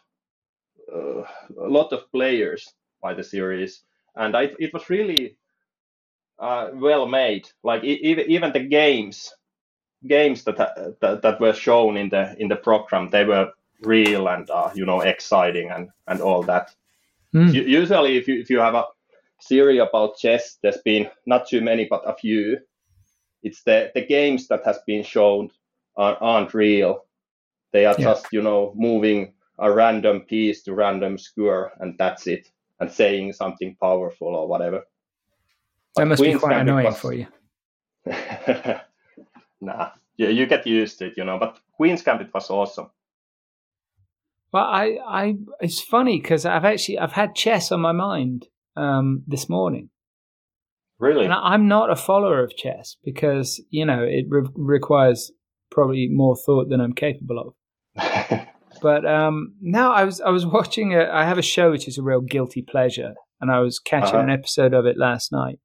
players by the series, and it was really well made. Like even the games that were shown in the program, they were real and exciting and all that. Usually, if you have a series about chess, there's been not too many, but a few. It's the games that has been shown aren't real. They are just moving a random piece to random square, and that's it, and saying something powerful or whatever. That must be quite annoying for you. Nah, you get used to it, But Queen's Gambit was awesome. Well, I it's funny because I've had chess on my mind this morning. Really? And I'm not a follower of chess because it requires probably more thought than I'm capable of. But now I was watching I have a show which is a real guilty pleasure, and I was catching an episode of it last night.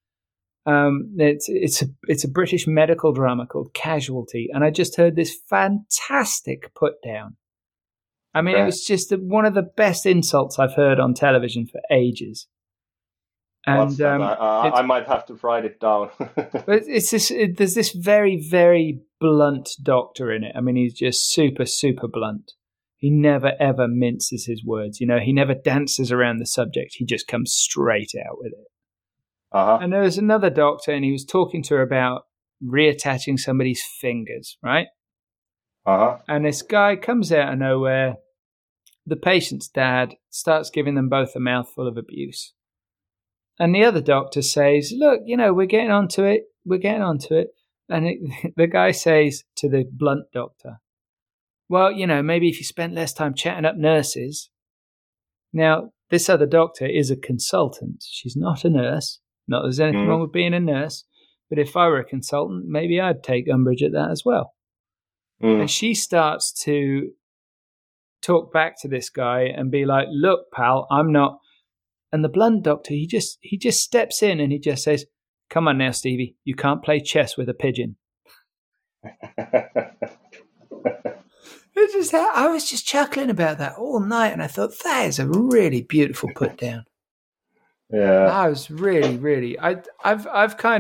It's a British medical drama called Casualty, and I just heard this fantastic put down. I mean, It was just one of the best insults I've heard on television for ages. And I might have to write it down. But there's this very, very blunt doctor in it. I mean, he's just super, super blunt. He never, ever minces his words. He never dances around the subject. He just comes straight out with it. And there was another doctor, and he was talking to her about reattaching somebody's fingers, right? And this guy comes out of nowhere. The patient's dad starts giving them both a mouthful of abuse. And the other doctor says, look, we're getting onto it. And the guy says to the blunt doctor, well, maybe if you spent less time chatting up nurses. Now, this other doctor is a consultant. She's not a nurse. Not that there's anything wrong with being a nurse. But if I were a consultant, maybe I'd take umbrage at that as well. And she starts to talk back to this guy and be like, look, pal, I'm not. And the blunt doctor, he just steps in and he just says, come on now, Stevie, you can't play chess with a pigeon. I was just chuckling about that all night, and I thought that is a really beautiful put down. Yeah, I was really.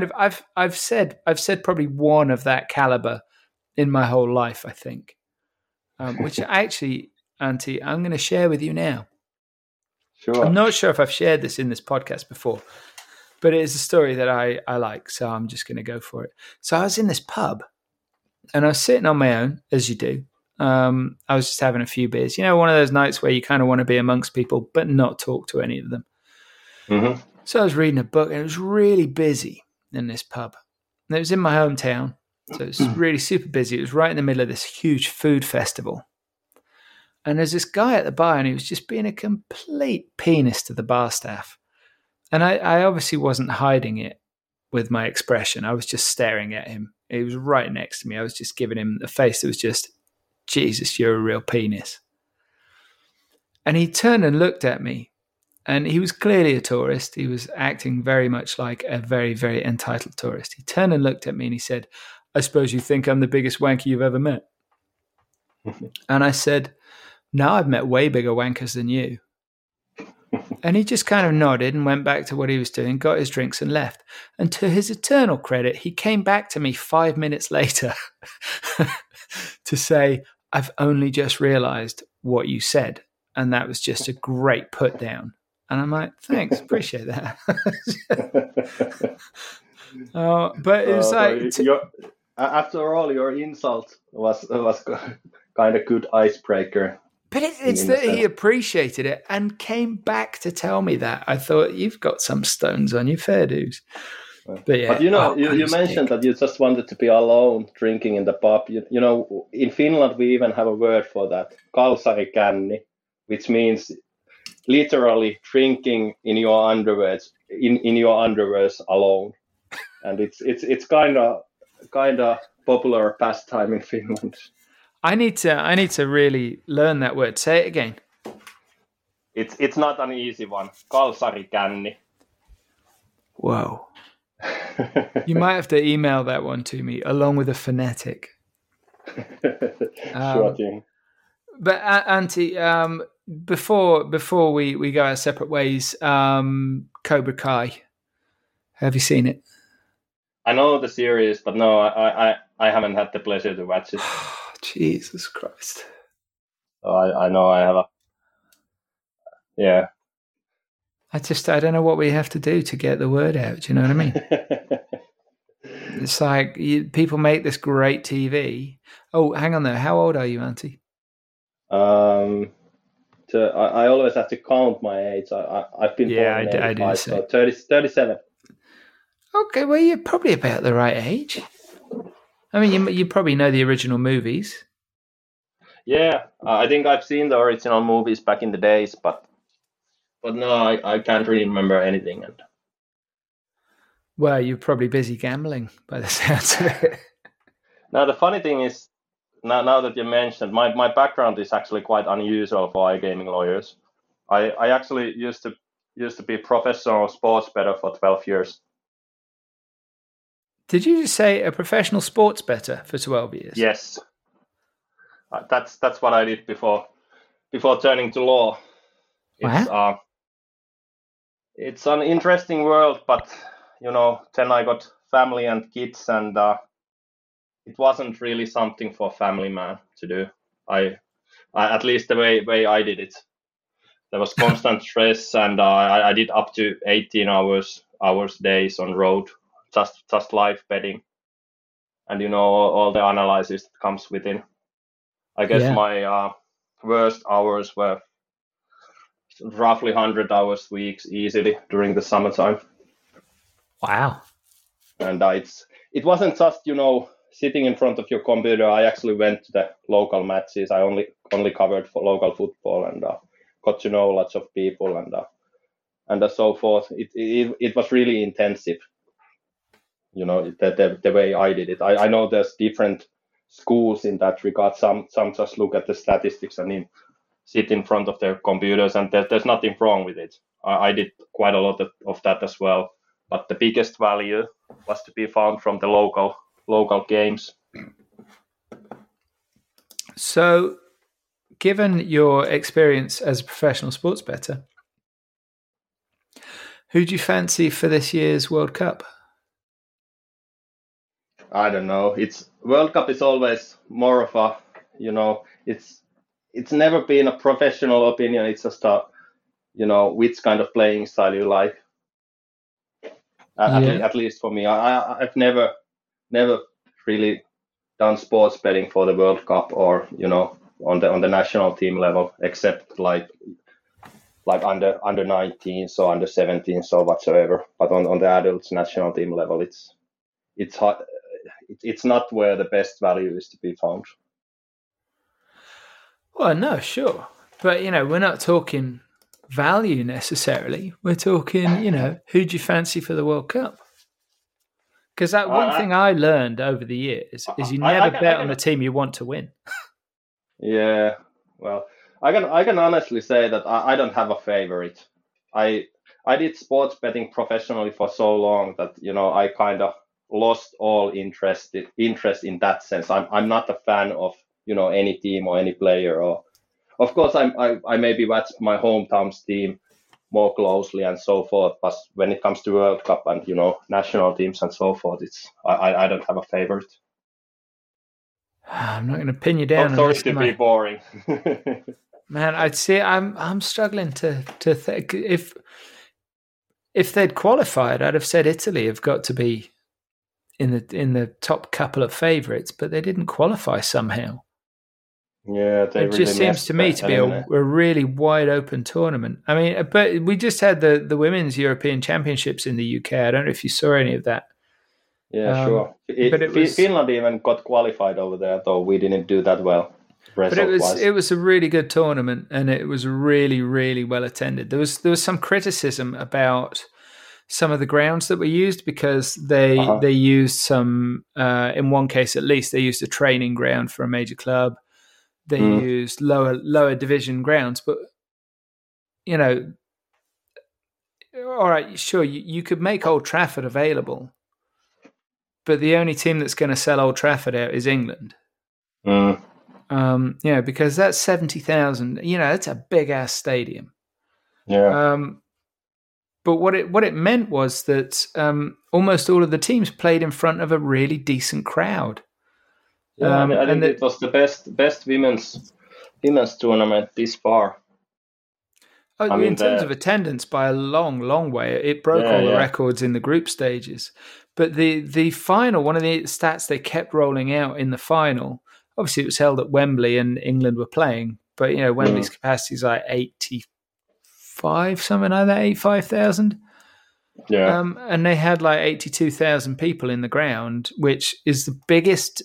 I've said probably one of that caliber in my whole life, I think. which actually, Auntie, I'm going to share with you now. Sure. I'm not sure if I've shared this in this podcast before, but it is a story that I like, so I'm just going to go for it. So I was in this pub, and I was sitting on my own, as you do. I was just having a few beers. You know, one of those nights where you kind of want to be amongst people, but not talk to any of them. Mm-hmm. So I was reading a book, and it was really busy in this pub. And it was in my hometown, so it was really super busy. It was right in the middle of this huge food festival. And there's this guy at the bar, and he was just being a complete penis to the bar staff. And I obviously wasn't hiding it with my expression. I was just staring at him. He was right next to me. I was just giving him a face that was just, Jesus, you're a real penis. And he turned and looked at me. And he was clearly a tourist. He was acting very much like a very, very entitled tourist. He turned and looked at me and he said, I suppose you think I'm the biggest wanker you've ever met. And I said, no, I've met way bigger wankers than you. And he just kind of nodded and went back to what he was doing, got his drinks and left. And to his eternal credit, he came back to me 5 minutes later to say, I've only just realized what you said. And that was just a great put down. And I'm like, thanks, appreciate that. But it was after all, your insult was kind of good icebreaker. But it's that he appreciated it and came back to tell me that. I thought, you've got some stones on you, fair dues. But yeah, but you mentioned that you just wanted to be alone drinking in the pub. You know, in Finland we even have a word for that, kalsarikänni, which means literally drinking in your underwears, in your underwears alone, and it's kind of popular pastime in Finland. I need to really learn that word. Say it again. It's not an easy one. Kalsarikänni. Whoa. You might have to email that one to me along with a phonetic. Sure thing. But Auntie, before we go our separate ways, Cobra Kai. Have you seen it? I know the series, but no, I haven't had the pleasure to watch it. Jesus Christ! I know I have a. Yeah. I don't know what we have to do to get the word out. Do you know what I mean? It's like people make this great TV. Oh, hang on there. How old are you, Auntie? I always have to count my age. I've been born in 85, so 37. Okay, well, you're probably about the right age. I mean, you probably know the original movies. Yeah, I think I've seen the original movies back in the days, but no, I can't really remember anything. And well, you're probably busy gambling by the sounds of it. Now, the funny thing is, now that you mentioned, my background is actually quite unusual for iGaming lawyers. I actually used to be a professional sports bettor for 12 years. Did you just say a professional sports bettor for 12 years? Yes. That's what I did before turning to law. Wow. It's an interesting world, but then I got family and kids, and it wasn't really something for a family man to do. I at least the way I did it, there was constant stress, and I did up to 18 hours days on road, just live betting, and all the analysis that comes within. I guess my worst hours were roughly 100 hours weeks easily during the summertime. Wow. And it wasn't just sitting in front of your computer. I actually went to the local matches. I only covered for local football and got to know lots of people and so forth. It was really intensive. The way I did it. I know there's different schools in that regard. Some just look at the statistics and sit in front of their computers, and there's nothing wrong with it. I did quite a lot of that as well. But the biggest value was to be found from the local games. So, given your experience as a professional sports bettor, who do you fancy for this year's World Cup? I don't know. World Cup is always more of a it's never been a professional opinion. It's just a which kind of playing style you like. At least for me, I've never really done sports betting for the World Cup or on the national team level, except like under 19, so under 17, so whatsoever. But on the adults national team level, it's hard, it's not where the best value is to be found. Well, no, sure, but we're not talking value necessarily. We're talking, who do you fancy for the World Cup? Because that one thing I learned over the years is you never bet on the team you want to win. Yeah, well, I can honestly say that I don't have a favorite. I did sports betting professionally for so long that I kind of lost all interest in that sense. I'm not a fan of any team or any player. Or of course I maybe watch my hometown's team more closely and so forth. But when it comes to World Cup and national teams and so forth, I don't have a favorite. I'm not going to pin you down. I'm sorry to be boring. Man, I'd say I'm struggling to think. If they'd qualified, I'd have said Italy have got to be in the top couple of favourites, but they didn't qualify somehow. Yeah, it just seems to me to be a really wide open tournament. I mean, but we just had the Women's European Championships in the UK. I don't know if you saw any of that. Yeah, sure. Finland even got qualified over there, though we didn't do that well. But it was a really good tournament, and it was really, really well attended. There was some criticism about some of the grounds that were used because they used some in one case at least they used a training ground for a major club. They used lower division grounds, but all right, sure, you could make Old Trafford available, but the only team that's going to sell Old Trafford out is England. Because that's 70,000. That's a big ass stadium. Yeah. But what it meant was that almost all of the teams played in front of a really decent crowd. Yeah, I think it was the best women's tournament this far. In terms of attendance, by a long, long way, it broke all the records in the group stages. But the final, one of the stats they kept rolling out in the final, obviously it was held at Wembley and England were playing, but Wembley's capacity is like 85, something like that, 85,000. Yeah. And they had like 82,000 people in the ground, which is the biggest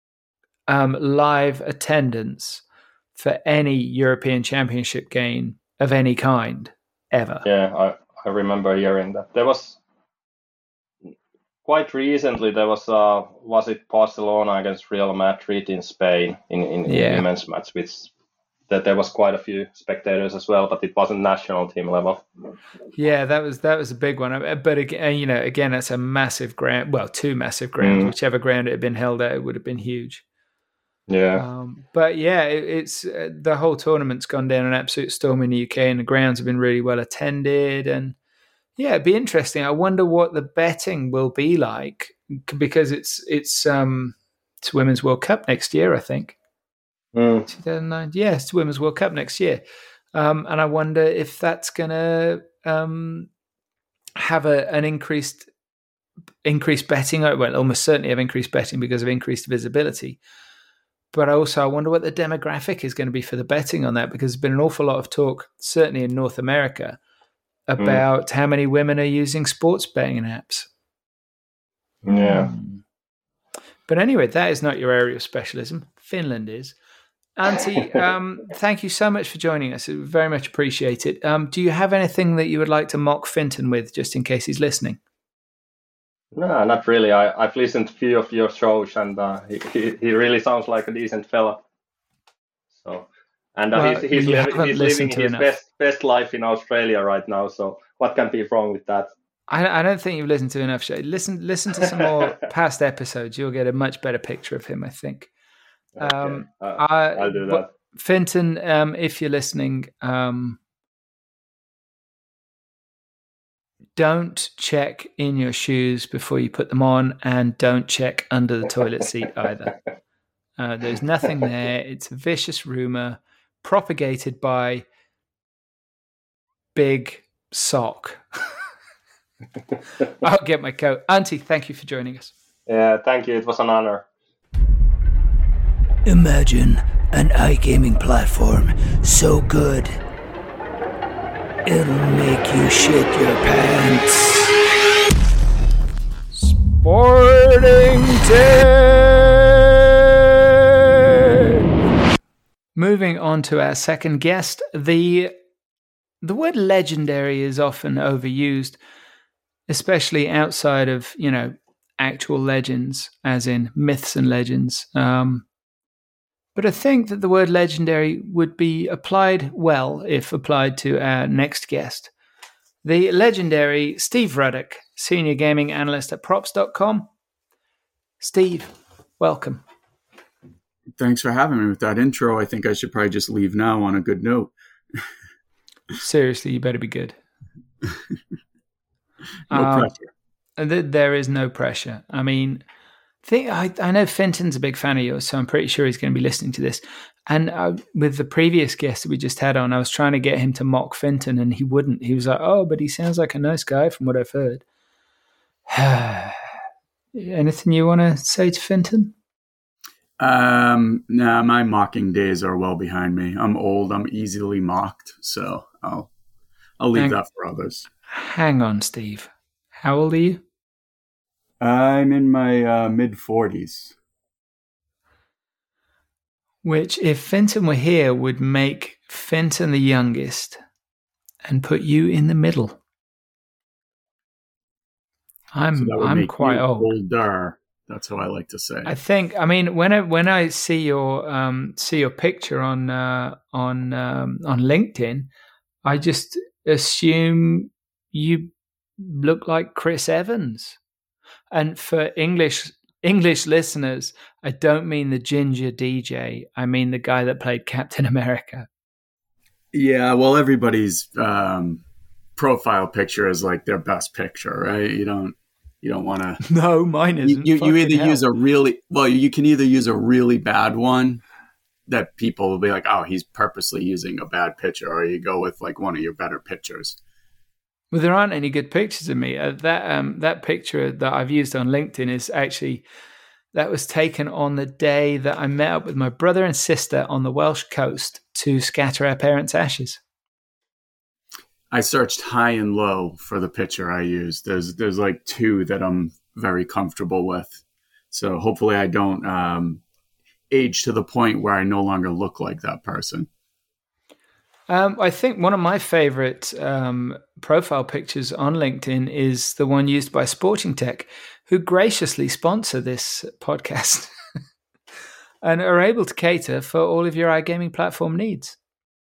live attendance for any European Championship game of any kind ever. Yeah, I remember hearing that. There was quite recently. There was it Barcelona against Real Madrid in Spain in women's match, which that there was quite a few spectators as well, but it wasn't national team level. Yeah, that was a big one. But again, that's a massive ground. Well, two massive grounds. Whichever ground it had been held at, it would have been huge. Yeah. But yeah, it's the whole tournament's gone down an absolute storm in the UK, and the grounds have been really well attended. And yeah, it'd be interesting. I wonder what the betting will be like because it's Women's World Cup next year, I think. 2009. Yeah, it's the Women's World Cup next year. And I wonder if that's going to have an increased betting. Well, almost certainly have increased betting because of increased visibility. But I wonder what the demographic is going to be for the betting on that, because there's been an awful lot of talk, certainly in North America, about how many women are using sports betting apps. Yeah. But anyway, that is not your area of specialism. Finland is. Antti, thank you so much for joining us. Very much appreciate it. Do you have anything that you would like to mock Fintan with, just in case he's listening? No, not really. I've listened to a few of your shows, and he really sounds like a decent fella. So, and he's living his best life in Australia right now. So, what can be wrong with that? I don't think you've listened to enough shows. Listen to some more past episodes. You'll get a much better picture of him, I think. Okay. I'll do that. Fintan, if you're listening, don't check in your shoes before you put them on, and don't check under the toilet seat either. There's nothing there. It's a vicious rumor propagated by Big Sock. I'll get my coat. Antti, thank you for joining us. Yeah, thank you. It was an honor. Imagine an iGaming platform so good it'll make you shit your pants. Sporting Tip! Moving on to our second guest, the word legendary is often overused, especially outside of, actual legends, as in myths and legends. But I think that the word legendary would be applied well if applied to our next guest, the legendary Steve Ruddock, Senior Gaming Analyst at Props.com. Steve, welcome. Thanks for having me with that intro. I think I should probably just leave now on a good note. Seriously, you better be good. No pressure. There is no pressure. I mean, I know Fenton's a big fan of yours, so I'm pretty sure he's going to be listening to this. And with the previous guest that we just had on, I was trying to get him to mock Fenton, and he wouldn't. He was like, "Oh, but he sounds like a nice guy from what I've heard." Anything you want to say to Fenton? Nah, my mocking days are well behind me. I'm old. I'm easily mocked, so I'll leave that for others. Hang on, Steve. How old are you? I'm in my mid-40s. Which, if Fenton were here, would make Fenton the youngest and put you in the middle. I'm quite old. Older. That's how I like to say. I think. I mean, when I see your picture on LinkedIn, I just assume you look like Chris Evans. And for English listeners, I don't mean the ginger DJ. I mean the guy that played Captain America. Yeah, well, everybody's profile picture is like their best picture, right? You don't want to. No, mine isn't. You either use you can either use a really bad one that people will be like, oh, he's purposely using a bad picture, or you go with like one of your better pictures. Well, there aren't any good pictures of me. That picture that I've used on LinkedIn is actually, that was taken on the day that I met up with my brother and sister on the Welsh coast to scatter our parents' ashes. I searched high and low for the picture I used. There's like two that I'm very comfortable with. So hopefully I don't age to the point where I no longer look like that person. I think one of my favorite profile pictures on LinkedIn is the one used by Sporting Tech, who graciously sponsor this podcast and are able to cater for all of your iGaming platform needs.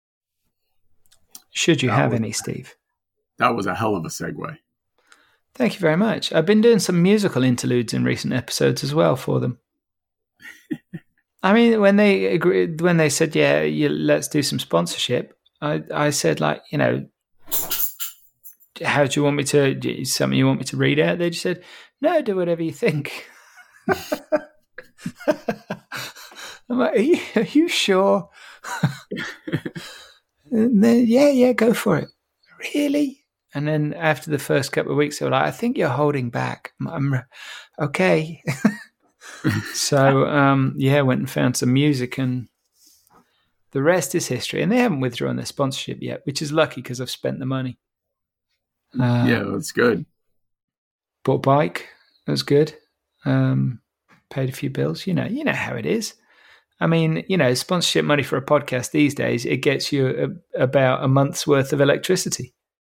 Should you have any, Steve? That was a hell of a segue. Thank you very much. I've been doing some musical interludes in recent episodes as well for them. I mean, when they said, let's do some sponsorship, I said, like, how do you want me to, something you want me to read out? They just said, no, do whatever you think. I'm like, are you sure? And then, yeah, go for it. Really? And then after the first couple of weeks, they were like, I think you're holding back. I'm okay. So, went and found some music, and the rest is history. And they haven't withdrawn their sponsorship yet, which is lucky because I've spent the money. Yeah, that's good. Bought a bike. That was good. Paid a few bills. You know how it is. I mean, sponsorship money for a podcast these days, it gets you about a month's worth of electricity.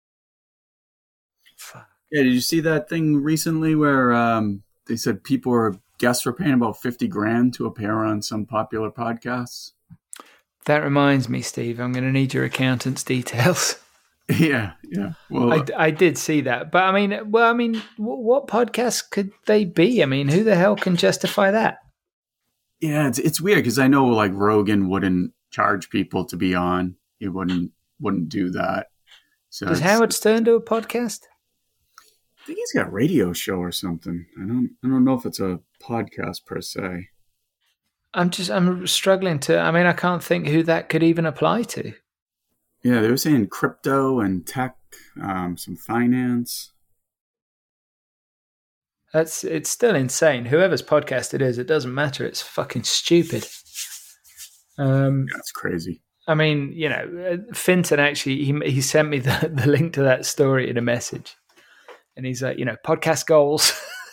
Yeah, did you see that thing recently where they said guests were paying about $50,000 to appear on some popular podcasts? That reminds me, Steve, I'm going to need your accountant's details. Yeah. Well, I did see that, but I mean, what podcasts could they be? I mean, who the hell can justify that? Yeah, it's weird because I know like Rogan wouldn't charge people to be on. He wouldn't do that. So does Howard Stern do a podcast? I think he's got a radio show or something. I don't know if it's a podcast per se. I'm struggling to. I mean, I can't think who that could even apply to. Yeah, they were saying crypto and tech, some finance. It's still insane. Whoever's podcast it is, it doesn't matter. It's fucking stupid. That's crazy. I mean, you know, Finton actually he sent me the link to that story in a message, and he's like, you know, podcast goals.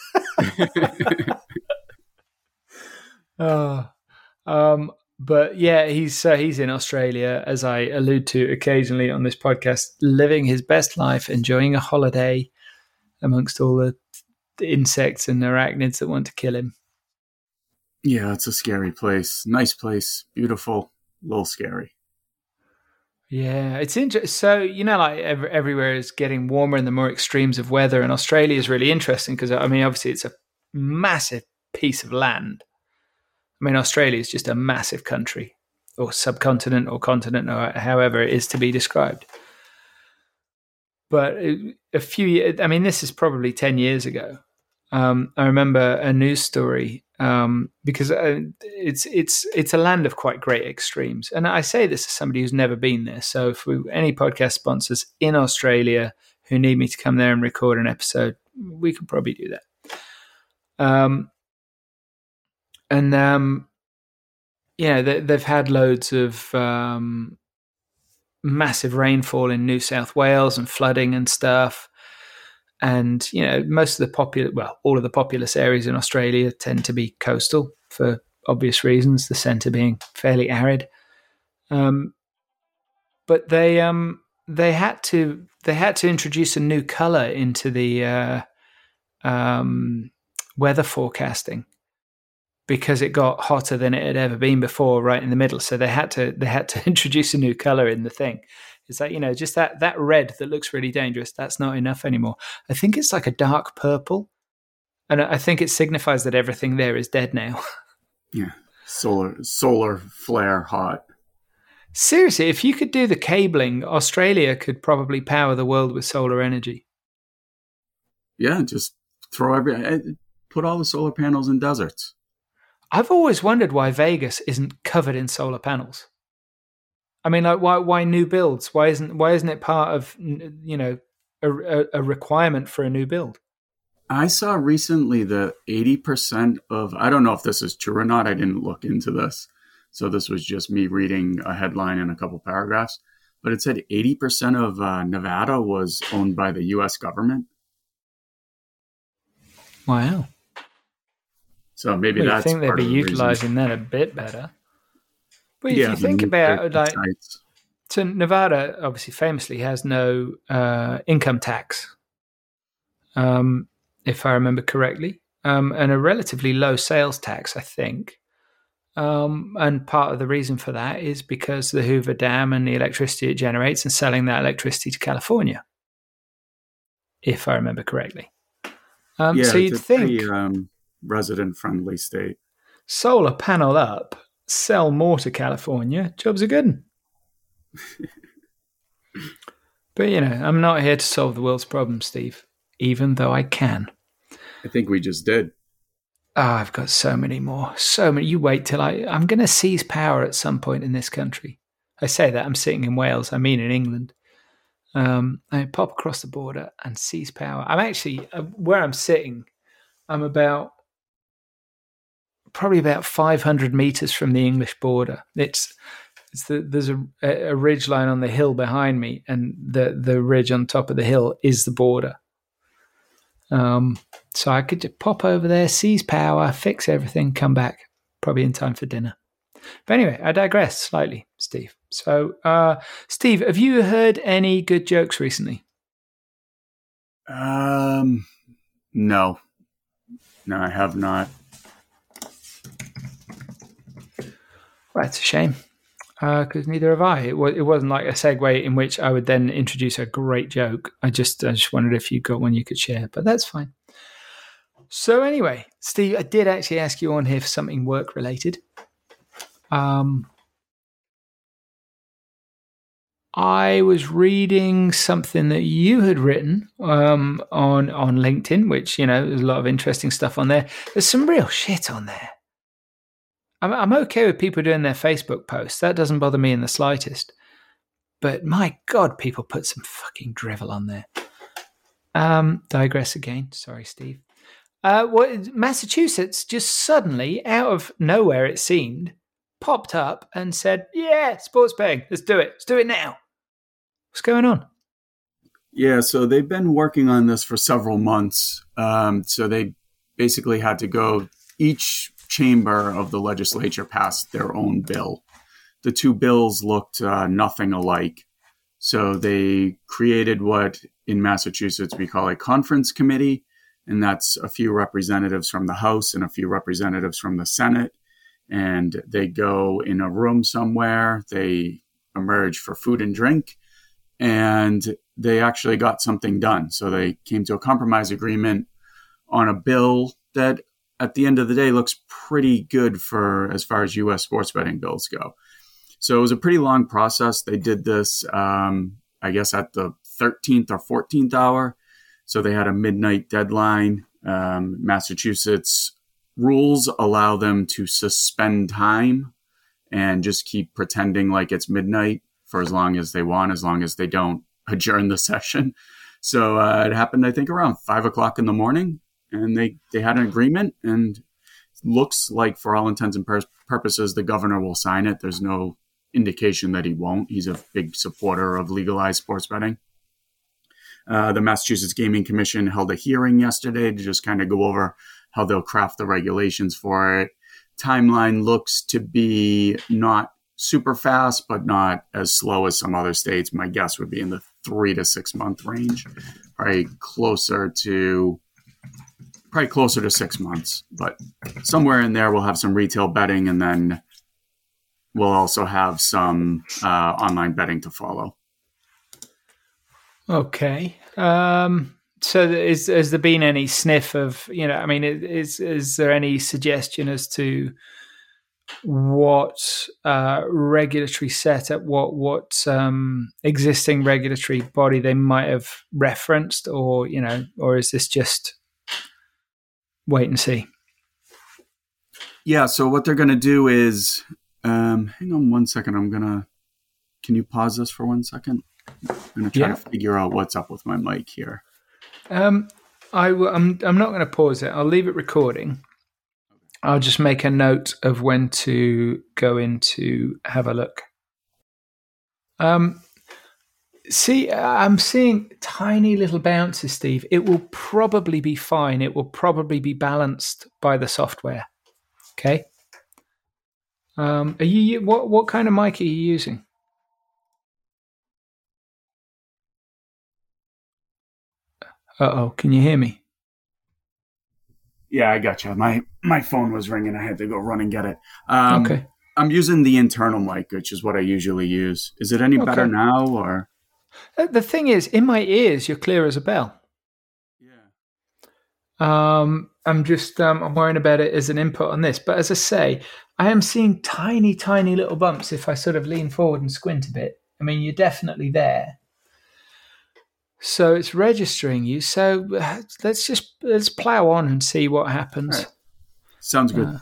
But yeah, he's in Australia, as I allude to occasionally on this podcast, living his best life, enjoying a holiday amongst all the insects and arachnids that want to kill him. Yeah, it's a scary place. Nice place, beautiful, a little scary. Yeah, it's interesting. So, you know, like everywhere is getting warmer and the more extremes of weather. And Australia is really interesting because, I mean, obviously it's a massive piece of land. I mean, Australia is just a massive country or subcontinent or continent or however it is to be described. But a few years, I mean, this is probably 10 years ago. I remember a news story because it's a land of quite great extremes. And I say this as somebody who's never been there. So if any podcast sponsors in Australia who need me to come there and record an episode, we could probably do that. Yeah, they've had loads of massive rainfall in New South Wales and flooding and stuff. And, you know, all of the populous areas in Australia tend to be coastal for obvious reasons, the centre being fairly arid. But they had to introduce a new colour into the weather forecasting because it got hotter than it had ever been before, right in the middle. So they had to introduce a new colour in the thing. It's like, you know, just that red that looks really dangerous, that's not enough anymore. I think it's like a dark purple. And I think it signifies that everything there is dead now. Yeah. Solar flare hot. Seriously, if you could do the cabling, Australia could probably power the world with solar energy. Yeah, just put all the solar panels in deserts. I've always wondered why Vegas isn't covered in solar panels. I mean, like, why new builds? Why isn't it part of, you know, a requirement for a new build? I saw recently that 80% of, I don't know if this is true or not. I didn't look into this. So this was just me reading a headline and a couple paragraphs. But it said 80% of Nevada was owned by the U.S. government. Wow. So maybe that's I think they'd be utilizing that a bit better. But if you think about it, like, so Nevada obviously famously has no income tax, if I remember correctly, and a relatively low sales tax, I think. And part of the reason for that is because the Hoover Dam and the electricity it generates and selling that electricity to California, if I remember correctly. So you'd think pretty, resident-friendly state. Solar panel up, sell more to California, jobs are good. But, you know, I'm not here to solve the world's problems, Steve, even though I can. I think we just did. Oh, I've got so many more. So many. You wait till I'm going to seize power at some point in this country. I say that, I'm sitting in Wales. I mean in England. I pop across the border and seize power. I'm actually, where I'm sitting, I'm probably about 500 meters from the English border. There's a ridge line on the hill behind me, and the ridge on top of the hill is the border. So I could just pop over there, seize power, fix everything, come back, probably in time for dinner. But anyway, I digress slightly, Steve. So, Steve, have you heard any good jokes recently? No, I have not. Well, it's a shame, because neither have I. It wasn't like a segue in which I would then introduce a great joke. I just wondered if you got one you could share, but that's fine. So anyway, Steve, I did actually ask you on here for something work related. I was reading something that you had written on LinkedIn, which, you know, there's a lot of interesting stuff on there. There's some real shit on there. I'm okay with people doing their Facebook posts. That doesn't bother me in the slightest. But my God, people put some fucking drivel on there. Digress again. Sorry, Steve. Massachusetts just suddenly, out of nowhere, it seemed, popped up and said, "Yeah, sports betting. Let's do it. Let's do it now." What's going on? Yeah, so they've been working on this for several months. So they basically had to go, each chamber of the legislature passed their own bill. The two bills looked nothing alike. So they created what in Massachusetts we call a conference committee, and that's a few representatives from the House and a few representatives from the Senate. And they go in a room somewhere, they emerge for food and drink, and they actually got something done. So they came to a compromise agreement on a bill that at the end of the day looks pretty good for as far as U.S. sports betting bills go. So it was a pretty long process. They did this, I guess, at the 13th or 14th hour. So they had a midnight deadline. Massachusetts rules allow them to suspend time and just keep pretending like it's midnight for as long as they want, as long as they don't adjourn the session. So it happened, I think, around 5 o'clock in the morning, and they had an agreement, and looks like for all intents and purposes, the governor will sign it. There's no indication that he won't. He's a big supporter of legalized sports betting. The Massachusetts Gaming Commission held a hearing yesterday to just kind of go over how they'll craft the regulations for it. Timeline looks to be not super fast, but not as slow as some other states. My guess would be in the 3 to 6 month range, probably closer to 6 months, but somewhere in there we'll have some retail betting, and then we'll also have some online betting to follow. Okay. So has there been any sniff of, I mean, is there any suggestion as to what regulatory setup, what existing regulatory body they might have referenced, or is this just wait and see? Yeah, so what they're going to do is, hang on 1 second. Can you pause this for 1 second? I'm going to try to figure out what's up with my mic here. I'm not going to pause it. I'll leave it recording. I'll just make a note of when to go in to have a look. See, I'm seeing tiny little bounces, Steve. It will probably be fine. It will probably be balanced by the software. Okay. What kind of mic are you using? Can you hear me? Yeah, I got you. My phone was ringing. I had to go run and get it. Okay. I'm using the internal mic, which is what I usually use. Is it any better now, or? The thing is, in my ears, you're clear as a bell. Yeah. I'm just I'm worrying about it as an input on this, but as I say, I am seeing tiny, tiny little bumps if I sort of lean forward and squint a bit. I mean, you're definitely there. So it's registering you. So let's plow on and see what happens. Right. Sounds good.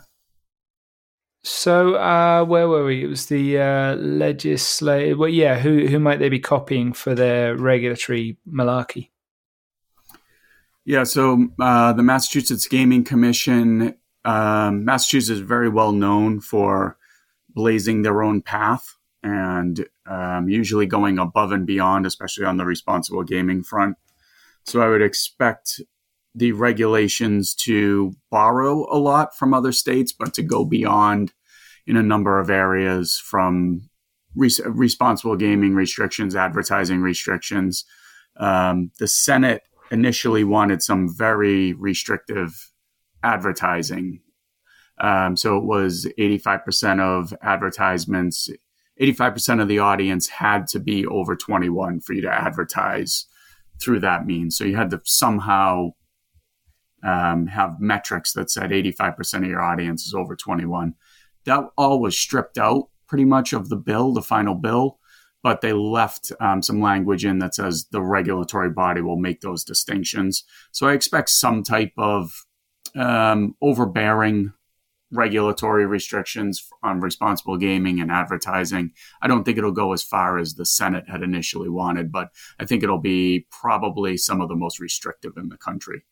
So where were we? It was the legislative. Well, yeah. Who might they be copying for their regulatory malarkey? Yeah. So the Massachusetts Gaming Commission. Massachusetts is very well known for blazing their own path and usually going above and beyond, especially on the responsible gaming front. So I would expect the regulations to borrow a lot from other states, but to go beyond in a number of areas, from responsible gaming restrictions, advertising restrictions. The Senate initially wanted some very restrictive advertising. So it was 85% of advertisements, 85% of the audience had to be over 21 for you to advertise through that means. So you had to somehow have metrics that said 85% of your audience is over 21. That all was stripped out pretty much of the bill, the final bill, but they left some language in that says the regulatory body will make those distinctions. So I expect some type of overbearing regulatory restrictions on responsible gaming and advertising. I don't think it'll go as far as the Senate had initially wanted, but I think it'll be probably some of the most restrictive in the country.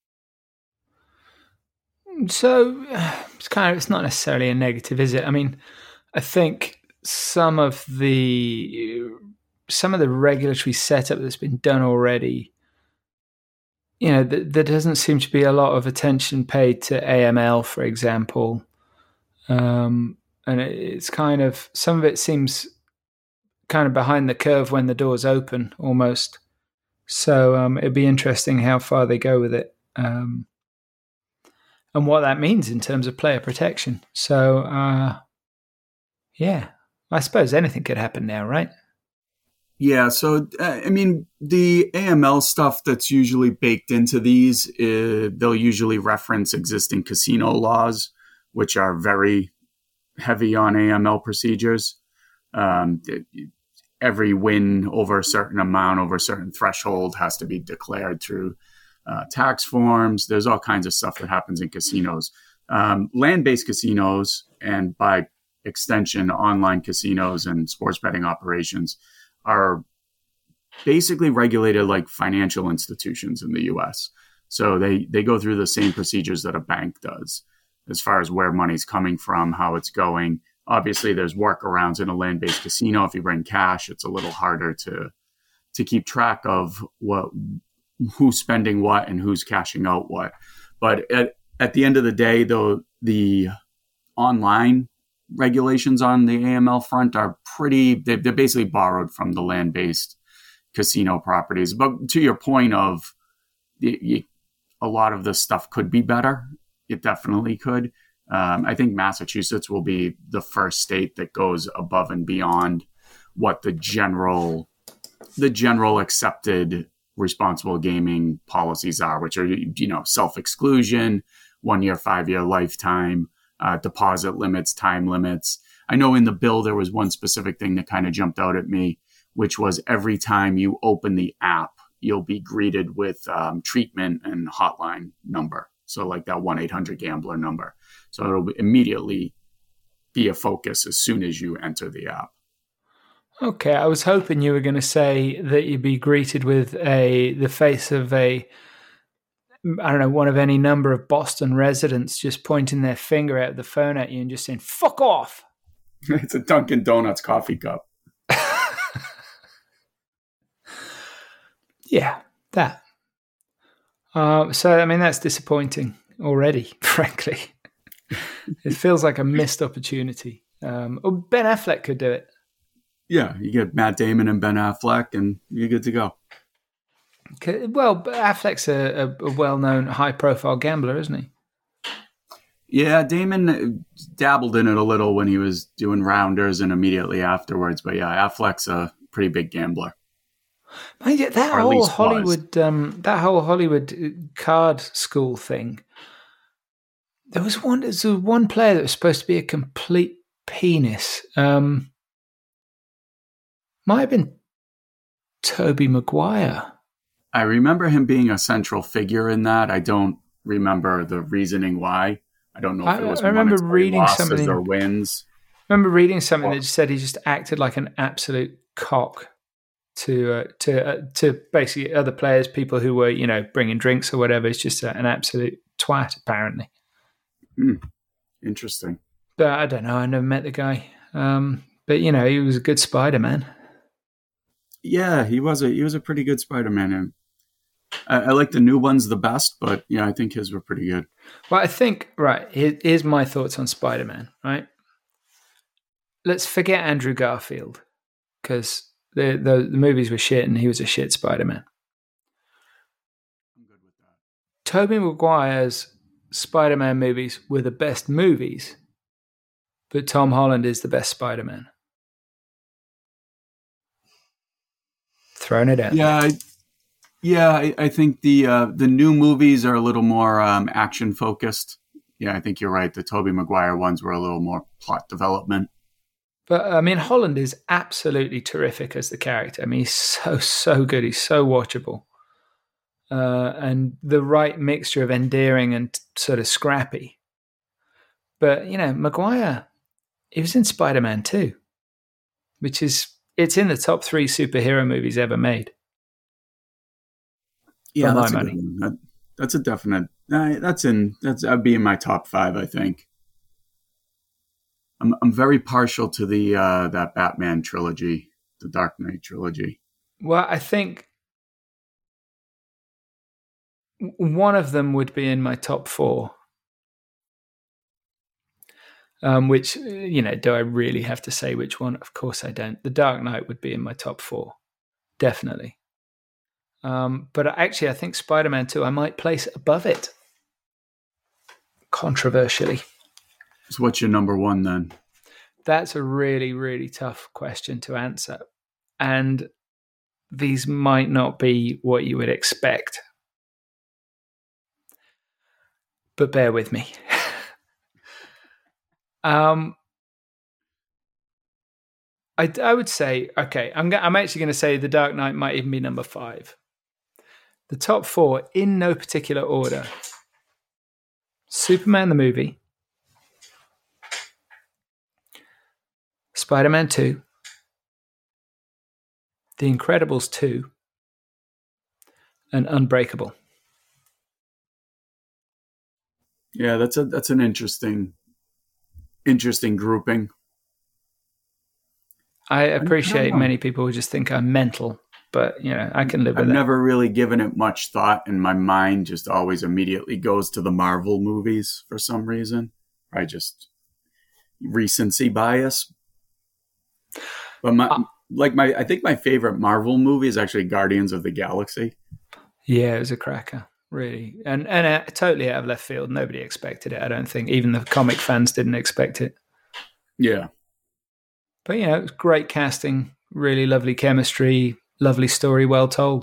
So it's not necessarily a negative, is it? I mean, I think some of the regulatory setup that's been done already, there doesn't seem to be a lot of attention paid to AML, for example. And it's kind of, some of it seems kind of behind the curve when the doors open almost. So it'd be interesting how far they go with it. And what that means in terms of player protection. So, I suppose anything could happen now, right? Yeah, so, I mean, the AML stuff that's usually baked into these, they'll usually reference existing casino laws, which are very heavy on AML procedures. Every win over a certain amount, over a certain threshold has to be declared through tax forms. There's all kinds of stuff that happens in casinos. Land-based casinos, and by extension, online casinos and sports betting operations, are basically regulated like financial institutions in the U.S. So they go through the same procedures that a bank does as far as where money's coming from, how it's going. Obviously, there's workarounds in a land-based casino. If you bring cash, it's a little harder to keep track of who's spending what and who's cashing out what. But at the end of the day, though, the online regulations on the AML front are they're basically borrowed from the land-based casino properties. But to your point of a lot of this stuff could be better, it definitely could. I think Massachusetts will be the first state that goes above and beyond what the general accepted responsible gaming policies are, which are, self-exclusion, 1 year, 5 year lifetime, deposit limits, time limits. I know in the bill, there was one specific thing that kind of jumped out at me, which was every time you open the app, you'll be greeted with treatment and hotline number. So like that 1-800-GAMBLER number. So it'll immediately be a focus as soon as you enter the app. Okay, I was hoping you were going to say that you'd be greeted with the face of one of any number of Boston residents just pointing their finger out of the phone at you and just saying, "Fuck off." It's a Dunkin' Donuts coffee cup. Yeah, that. So, I mean, that's disappointing already, frankly. It feels like a missed opportunity. Ben Affleck could do it. Yeah, you get Matt Damon and Ben Affleck, and you're good to go. Okay, well, Affleck's a well-known, high-profile gambler, isn't he? Yeah, Damon dabbled in it a little when he was doing rounders and immediately afterwards. But yeah, Affleck's a pretty big gambler. That whole Hollywood card school thing. There's one player that was supposed to be a complete penis. Might have been Tobey Maguire. I remember him being a central figure in that. I don't remember the reasoning why. I don't know if it was losses or wins. I remember reading something that just said he just acted like an absolute cock to basically other players, people who were, bringing drinks or whatever. It's just an absolute twat, apparently. Interesting. But I don't know. I never met the guy. But he was a good Spider-Man. Yeah, he was a pretty good Spider-Man. I like the new ones the best, but yeah, I think his were pretty good. Well, I think, right, here's my thoughts on Spider-Man, right? Let's forget Andrew Garfield, because the movies were shit and he was a shit Spider-Man. I'm good with that. Tobey Maguire's Spider-Man movies were the best movies, but Tom Holland is the best Spider-Man. Throwing it out. Yeah, I think the new movies are a little more action focused. Yeah, I think you're right. The Tobey Maguire ones were a little more plot development. But I mean, Holland is absolutely terrific as the character. I mean, he's so good. He's so watchable, and the right mixture of endearing and sort of scrappy. But, Maguire, he was in Spider-Man 2, which it's in the top 3 superhero movies ever made. Yeah, that's a good one. That's a definite. That'd be in my top 5, I think. I'm very partial to the that Batman trilogy, the Dark Knight trilogy. Well, I think one of them would be in my top 4. Which, do I really have to say which one? Of course I don't. The Dark Knight would be in my top 4, definitely. But actually, I think Spider-Man 2 I might place above it, controversially. So what's your number 1 then? That's a really, really tough question to answer. And these might not be what you would expect. But bear with me. I would say, okay, I'm actually going to say The Dark Knight might even be number 5. The top 4, in no particular order: Superman the movie, Spider-Man 2, The Incredibles 2, and Unbreakable. Yeah, that's an interesting grouping. I appreciate many people who just think I'm mental, but I can live with it. I've never really given it much thought, and my mind just always immediately goes to the Marvel movies for some reason. I just recency bias. But I think my favorite Marvel movie is actually Guardians of the Galaxy. Yeah, it was a cracker, really, and totally out of left field. Nobody expected it. I don't think even the comic fans didn't expect it. Yeah, but it was great casting, really lovely chemistry, lovely story, well told.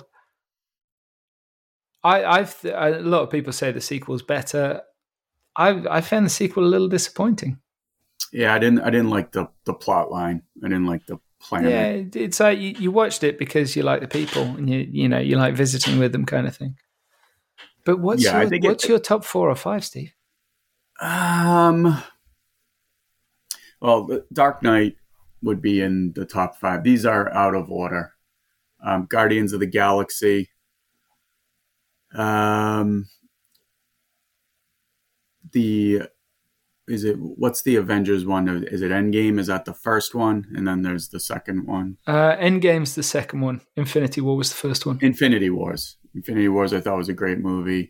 A lot of people say the sequel's better. I found the sequel a little disappointing. Yeah, I didn't like the plot line. I didn't like the plan. Yeah, it's like you watched it because you like the people and you like visiting with them, kind of thing. But what's your top 4 or 5, Steve? Well, Dark Knight would be in the top 5. These are out of order. Guardians of the Galaxy. What's the Avengers one? Is it Endgame? Is that the first one? And then there's the second one. Endgame's the second one. Infinity War was the first one. Infinity Wars I thought was a great movie.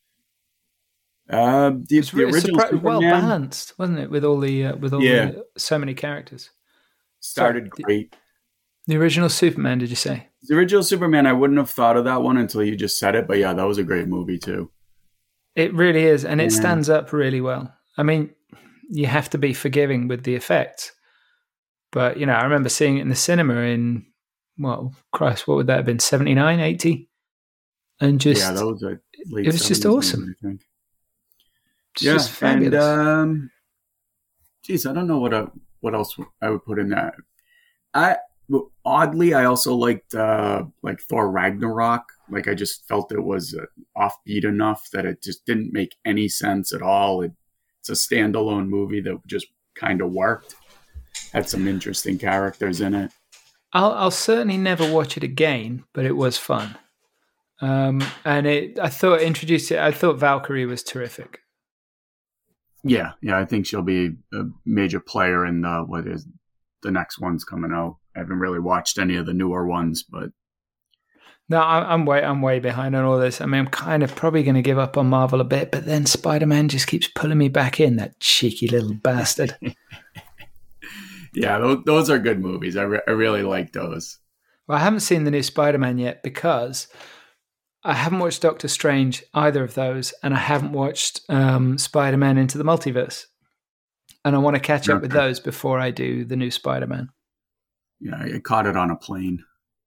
The original Superman, well balanced, wasn't it? With so many characters. Started great. The original Superman, did you say? The original Superman, I wouldn't have thought of that one until you just said it. But yeah, that was a great movie too. It really is, and it stands up really well. I mean, you have to be forgiving with the effects. But, I remember seeing it in the cinema in, what would that have been, 79, 80? And just... Yeah, that was late. It was just awesome. I think. Just fabulous. And, I don't know what else I would put in that. Oddly, I also liked Thor Ragnarok. Like, I just felt it was offbeat enough that it just didn't make any sense at all. It's a standalone movie that just kind of worked. Had some interesting characters in it. I'll certainly never watch it again, but it was fun. And I thought Valkyrie was terrific. Yeah, I think she'll be a major player in the next one's coming out. I haven't really watched any of the newer ones, but no, I'm way behind on all this. I mean, I'm kind of probably going to give up on Marvel a bit, but then Spider-Man just keeps pulling me back in. That cheeky little bastard. Yeah, those are good movies. I really like those. Well, I haven't seen the new Spider-Man yet because I haven't watched Doctor Strange, either of those, and I haven't watched Spider-Man Into the Multiverse. And I want to catch up with those before I do the new Spider-Man. Yeah, I caught it on a plane.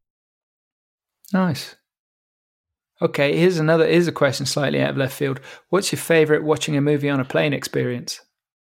Nice. Okay, here's a question slightly out of left field. What's your favorite watching a movie on a plane experience?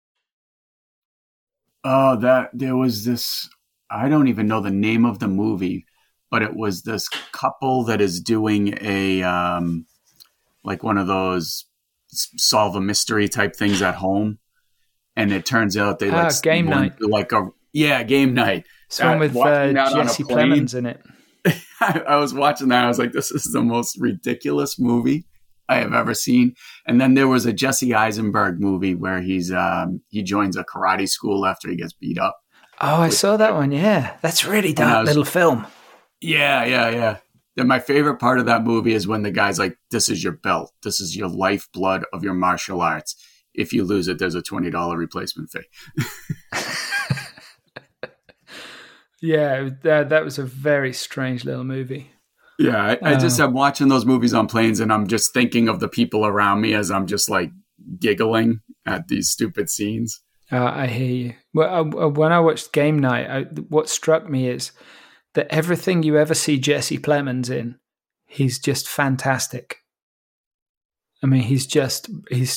Oh, there was this, I don't even know the name of the movie, but it was this couple that is doing a, like one of those solve a mystery type things at home. and it turns out they like Game Night, like Game Night. It's one with Jesse Plemons in it. I was watching that. I was like, this is the most ridiculous movie I have ever seen. And then there was a Jesse Eisenberg movie where he joins a karate school after he gets beat up. Oh, I saw that one. Yeah, that's really dark little film. Yeah. And my favorite part of that movie is when the guy's like, this is your belt. This is your lifeblood of your martial arts. If you lose it, there's a $20 replacement fee. Yeah, that was a very strange little movie. Yeah, I just am watching those movies on planes, and I'm just thinking of the people around me as I'm just like giggling at these stupid scenes. I hear you. Well, when I watched Game Night, what struck me is that everything you ever see Jesse Plemons in, he's just fantastic. I mean, he's just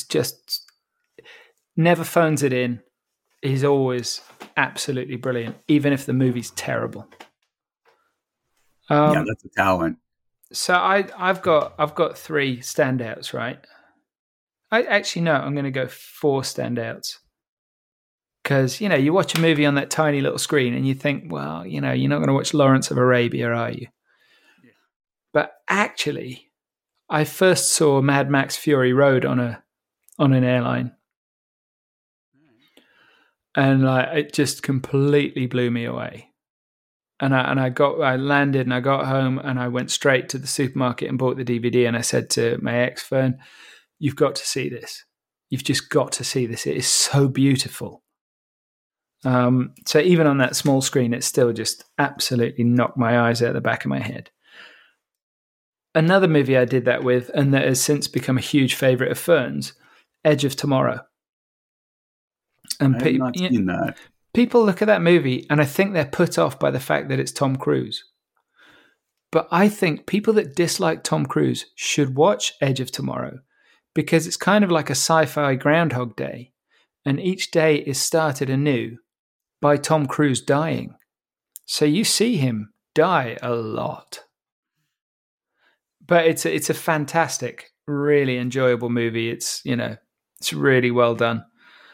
never phones it in. He's always absolutely brilliant, even if the movie's terrible. Yeah, that's a talent. So I've got 3 standouts, right? I'm going to go 4 standouts. Because, you watch a movie on that tiny little screen and you think, well, you're not going to watch Lawrence of Arabia, are you? Yeah. But actually, I first saw Mad Max Fury Road on an airline. And it just completely blew me away. And I landed and I got home and I went straight to the supermarket and bought the DVD. And I said to my ex, Fern, you've got to see this. You've just got to see this. It is so beautiful. So even on that small screen, it still just absolutely knocked my eyes out the back of my head. Another movie I did that with, and that has since become a huge favorite of Fern's, Edge of Tomorrow. And I have not seen that. People look at that movie and I think they're put off by the fact that it's Tom Cruise. But I think people that dislike Tom Cruise should watch Edge of Tomorrow because it's kind of like a sci-fi Groundhog Day. And each day is started anew by Tom Cruise dying. So you see him die a lot. But it's a fantastic, really enjoyable movie. It's really well done.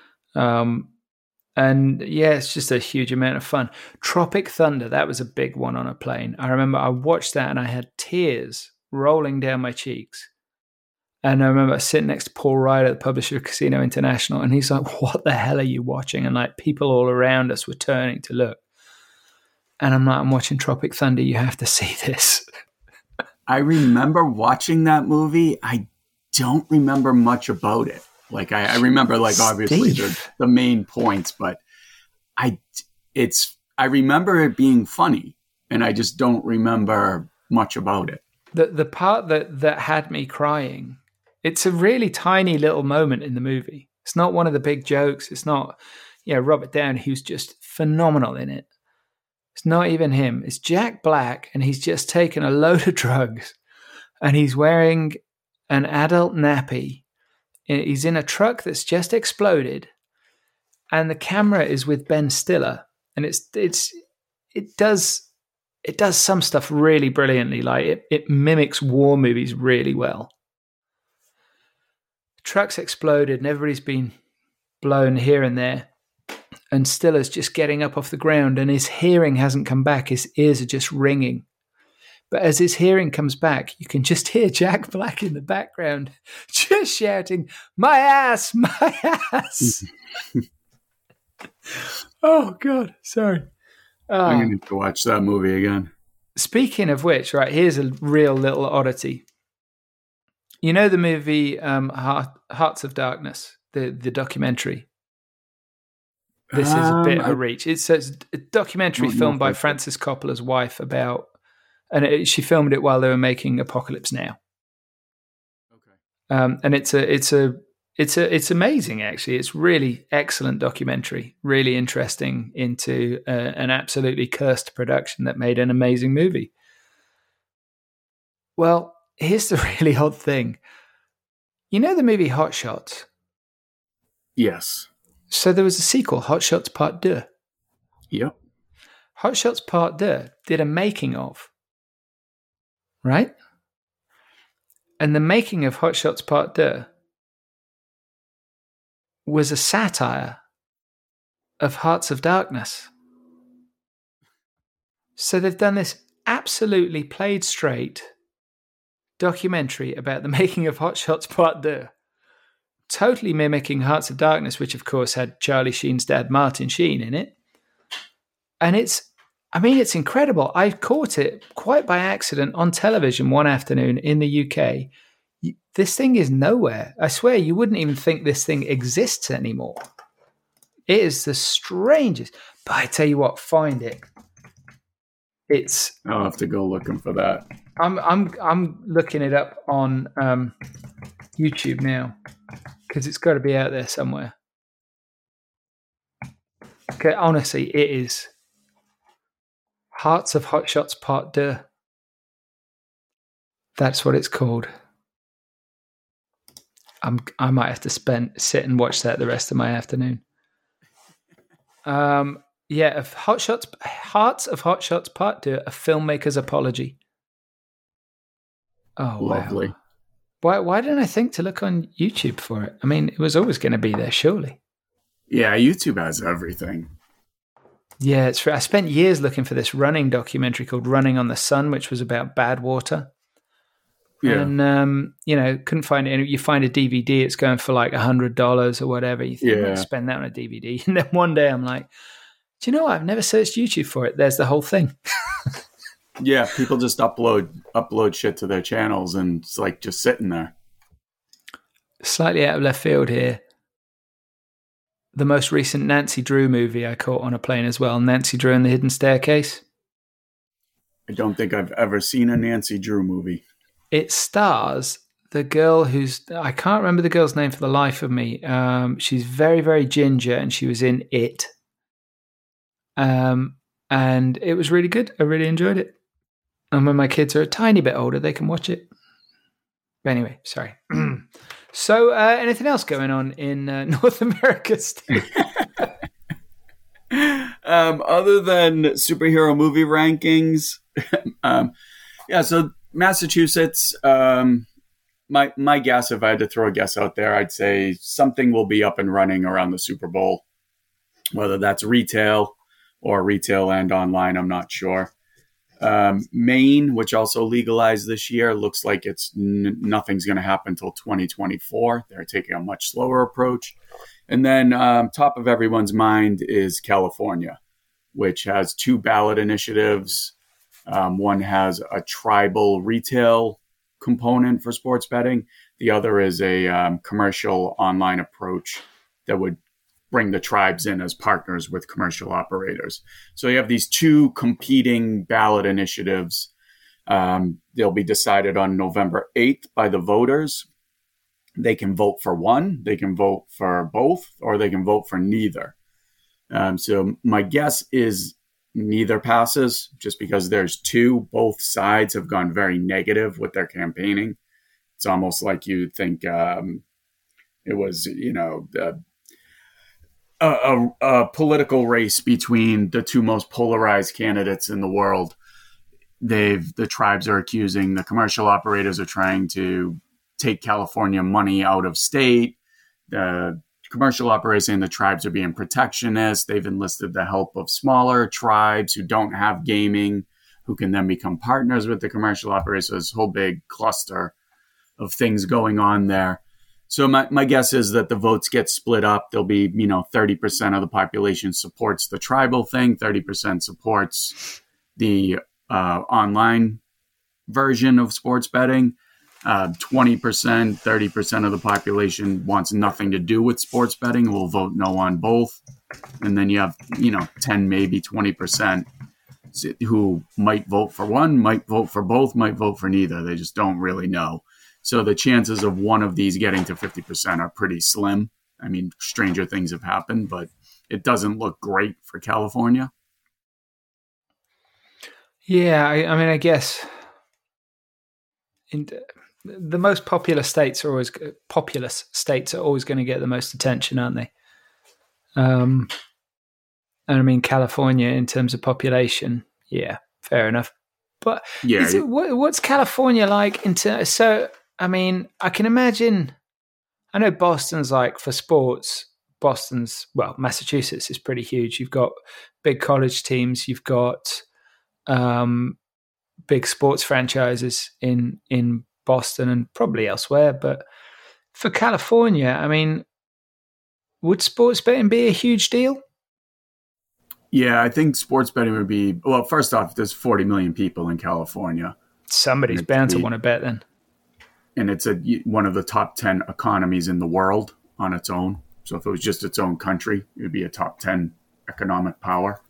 And yeah, it's just a huge amount of fun. Tropic Thunder, that was a big one on a plane. I remember I watched that and I had tears rolling down my cheeks. And I remember sitting next to Paul Ryder, the publisher of Casino International, and he's like, what the hell are you watching? And people all around us were turning to look. And I'm like, I'm watching Tropic Thunder. You have to see this. I remember watching that movie. I don't remember much about it. I remember obviously the main points, but I remember it being funny, and I just don't remember much about it. The part that had me crying, it's a really tiny little moment in the movie. It's not one of the big jokes. It's not, Robert Downey, who's just phenomenal in it. It's not even him. It's Jack Black, and he's just taken a load of drugs, and he's wearing an adult nappy. He's in a truck that's just exploded, and the camera is with Ben Stiller, and it does some stuff really brilliantly. It mimics war movies really well. The truck's exploded, and everybody's been blown here and there, and Stiller's just getting up off the ground, and his hearing hasn't come back. His ears are just ringing. But as his hearing comes back, you can just hear Jack Black in the background just shouting, my ass, my ass. Oh, God. Sorry. I'm going to need to watch that movie again. Speaking of which, right, here's a real little oddity. You know the movie Hearts of Darkness, the documentary? This is a bit of a reach. It's a documentary filmed by Francis Coppola's wife about... And she filmed it while they were making Apocalypse Now. Okay. And it's amazing, actually. It's really excellent documentary, really interesting into an absolutely cursed production that made an amazing movie. Well, here's the really odd thing. You know the movie Hot Shots? Yes. So there was a sequel, Hot Shots Part 2. Yep. Hot Shots Part 2 did a making of. Right? And the making of Hot Shots Part 2 was a satire of Hearts of Darkness. So they've done this absolutely played straight documentary about the making of Hot Shots Part 2. Totally mimicking Hearts of Darkness, which of course had Charlie Sheen's dad, Martin Sheen, in it. And it's incredible. I caught it quite by accident on television one afternoon in the UK. This thing is nowhere. I swear you wouldn't even think this thing exists anymore. It is the strangest. But I tell you what, find it. I'll have to go looking for that. I'm looking it up on YouTube now because it's got to be out there somewhere. Okay, honestly, it is Hearts of Hot Shots Part 2. That's what it's called. I might have to sit and watch that the rest of my afternoon. Of Hearts of Hot Shots Part 2, a filmmaker's apology. Oh, lovely. Wow. Why didn't I think to look on YouTube for it? I mean, it was always going to be there, surely. Yeah, YouTube has everything. Yeah, it's true. I spent years looking for this running documentary called Running on the Sun, which was about Badwater. Yeah. And, couldn't find it. You find a DVD, it's going for like $100 or whatever. You think, I'll spend that on a DVD. And then one day I'm like, do you know what? I've never searched YouTube for it. There's the whole thing. Yeah, people just upload shit to their channels and it's like just sitting there. Slightly out of left field here. The most recent Nancy Drew movie I caught on a plane as well. Nancy Drew and the Hidden Staircase. I don't think I've ever seen a Nancy Drew movie. It stars the girl I can't remember the girl's name for the life of me. She's very, very ginger and she was in It. And it was really good. I really enjoyed it. And when my kids are a tiny bit older, they can watch it. But anyway, sorry. So anything else going on in North America, Steve? Other than superhero movie rankings, so Massachusetts, my guess, if I had to throw a guess out there, I'd say something will be up and running around the Super Bowl, whether that's retail or retail and online, I'm not sure. Maine, which also legalized this year, looks like it's nothing's going to happen until 2024. They're taking a much slower approach. And then top of everyone's mind is California, which has 2 ballot initiatives. One has a tribal retail component for sports betting. The other is a commercial online approach that would bring the tribes in as partners with commercial operators. So you have these 2 competing ballot initiatives. They'll be decided on November 8th by the voters. They can vote for one, they can vote for both, or they can vote for neither. So my guess is neither passes just because there's 2. Both sides have gone very negative with their campaigning. It's almost like you think it was, a political race between the 2 most polarized candidates in the world. The tribes are accusing the commercial operators of trying to take California money out of state. The commercial operators saying the tribes are being protectionist. They've enlisted the help of smaller tribes who don't have gaming, who can then become partners with the commercial operators. So this whole big cluster of things going on there. So my guess is that the votes get split up. There'll be, 30% of the population supports the tribal thing, 30% supports the online version of sports betting. 20%, 30% of the population wants nothing to do with sports betting, will vote no on both. And then you have, 10, maybe 20% who might vote for one, might vote for both, might vote for neither. They just don't really know. So the chances of one of these getting to 50% are pretty slim. I mean, stranger things have happened, but it doesn't look great for California. Yeah, I guess the most populous states are always going to get the most attention, aren't they? And I mean, California in terms of population, yeah, fair enough. But what's California like in terms? So, I mean, I can imagine. I know Boston's like for sports. Massachusetts is pretty huge. You've got big college teams. You've got big sports franchises in Boston and probably elsewhere. But for California, I mean, would sports betting be a huge deal? Yeah, I think sports betting would be, well, first off, there's 40 million people in California. Somebody's bound to want to bet then. And it's one of the top 10 economies in the world on its own. So if it was just its own country, it would be a top 10 economic power.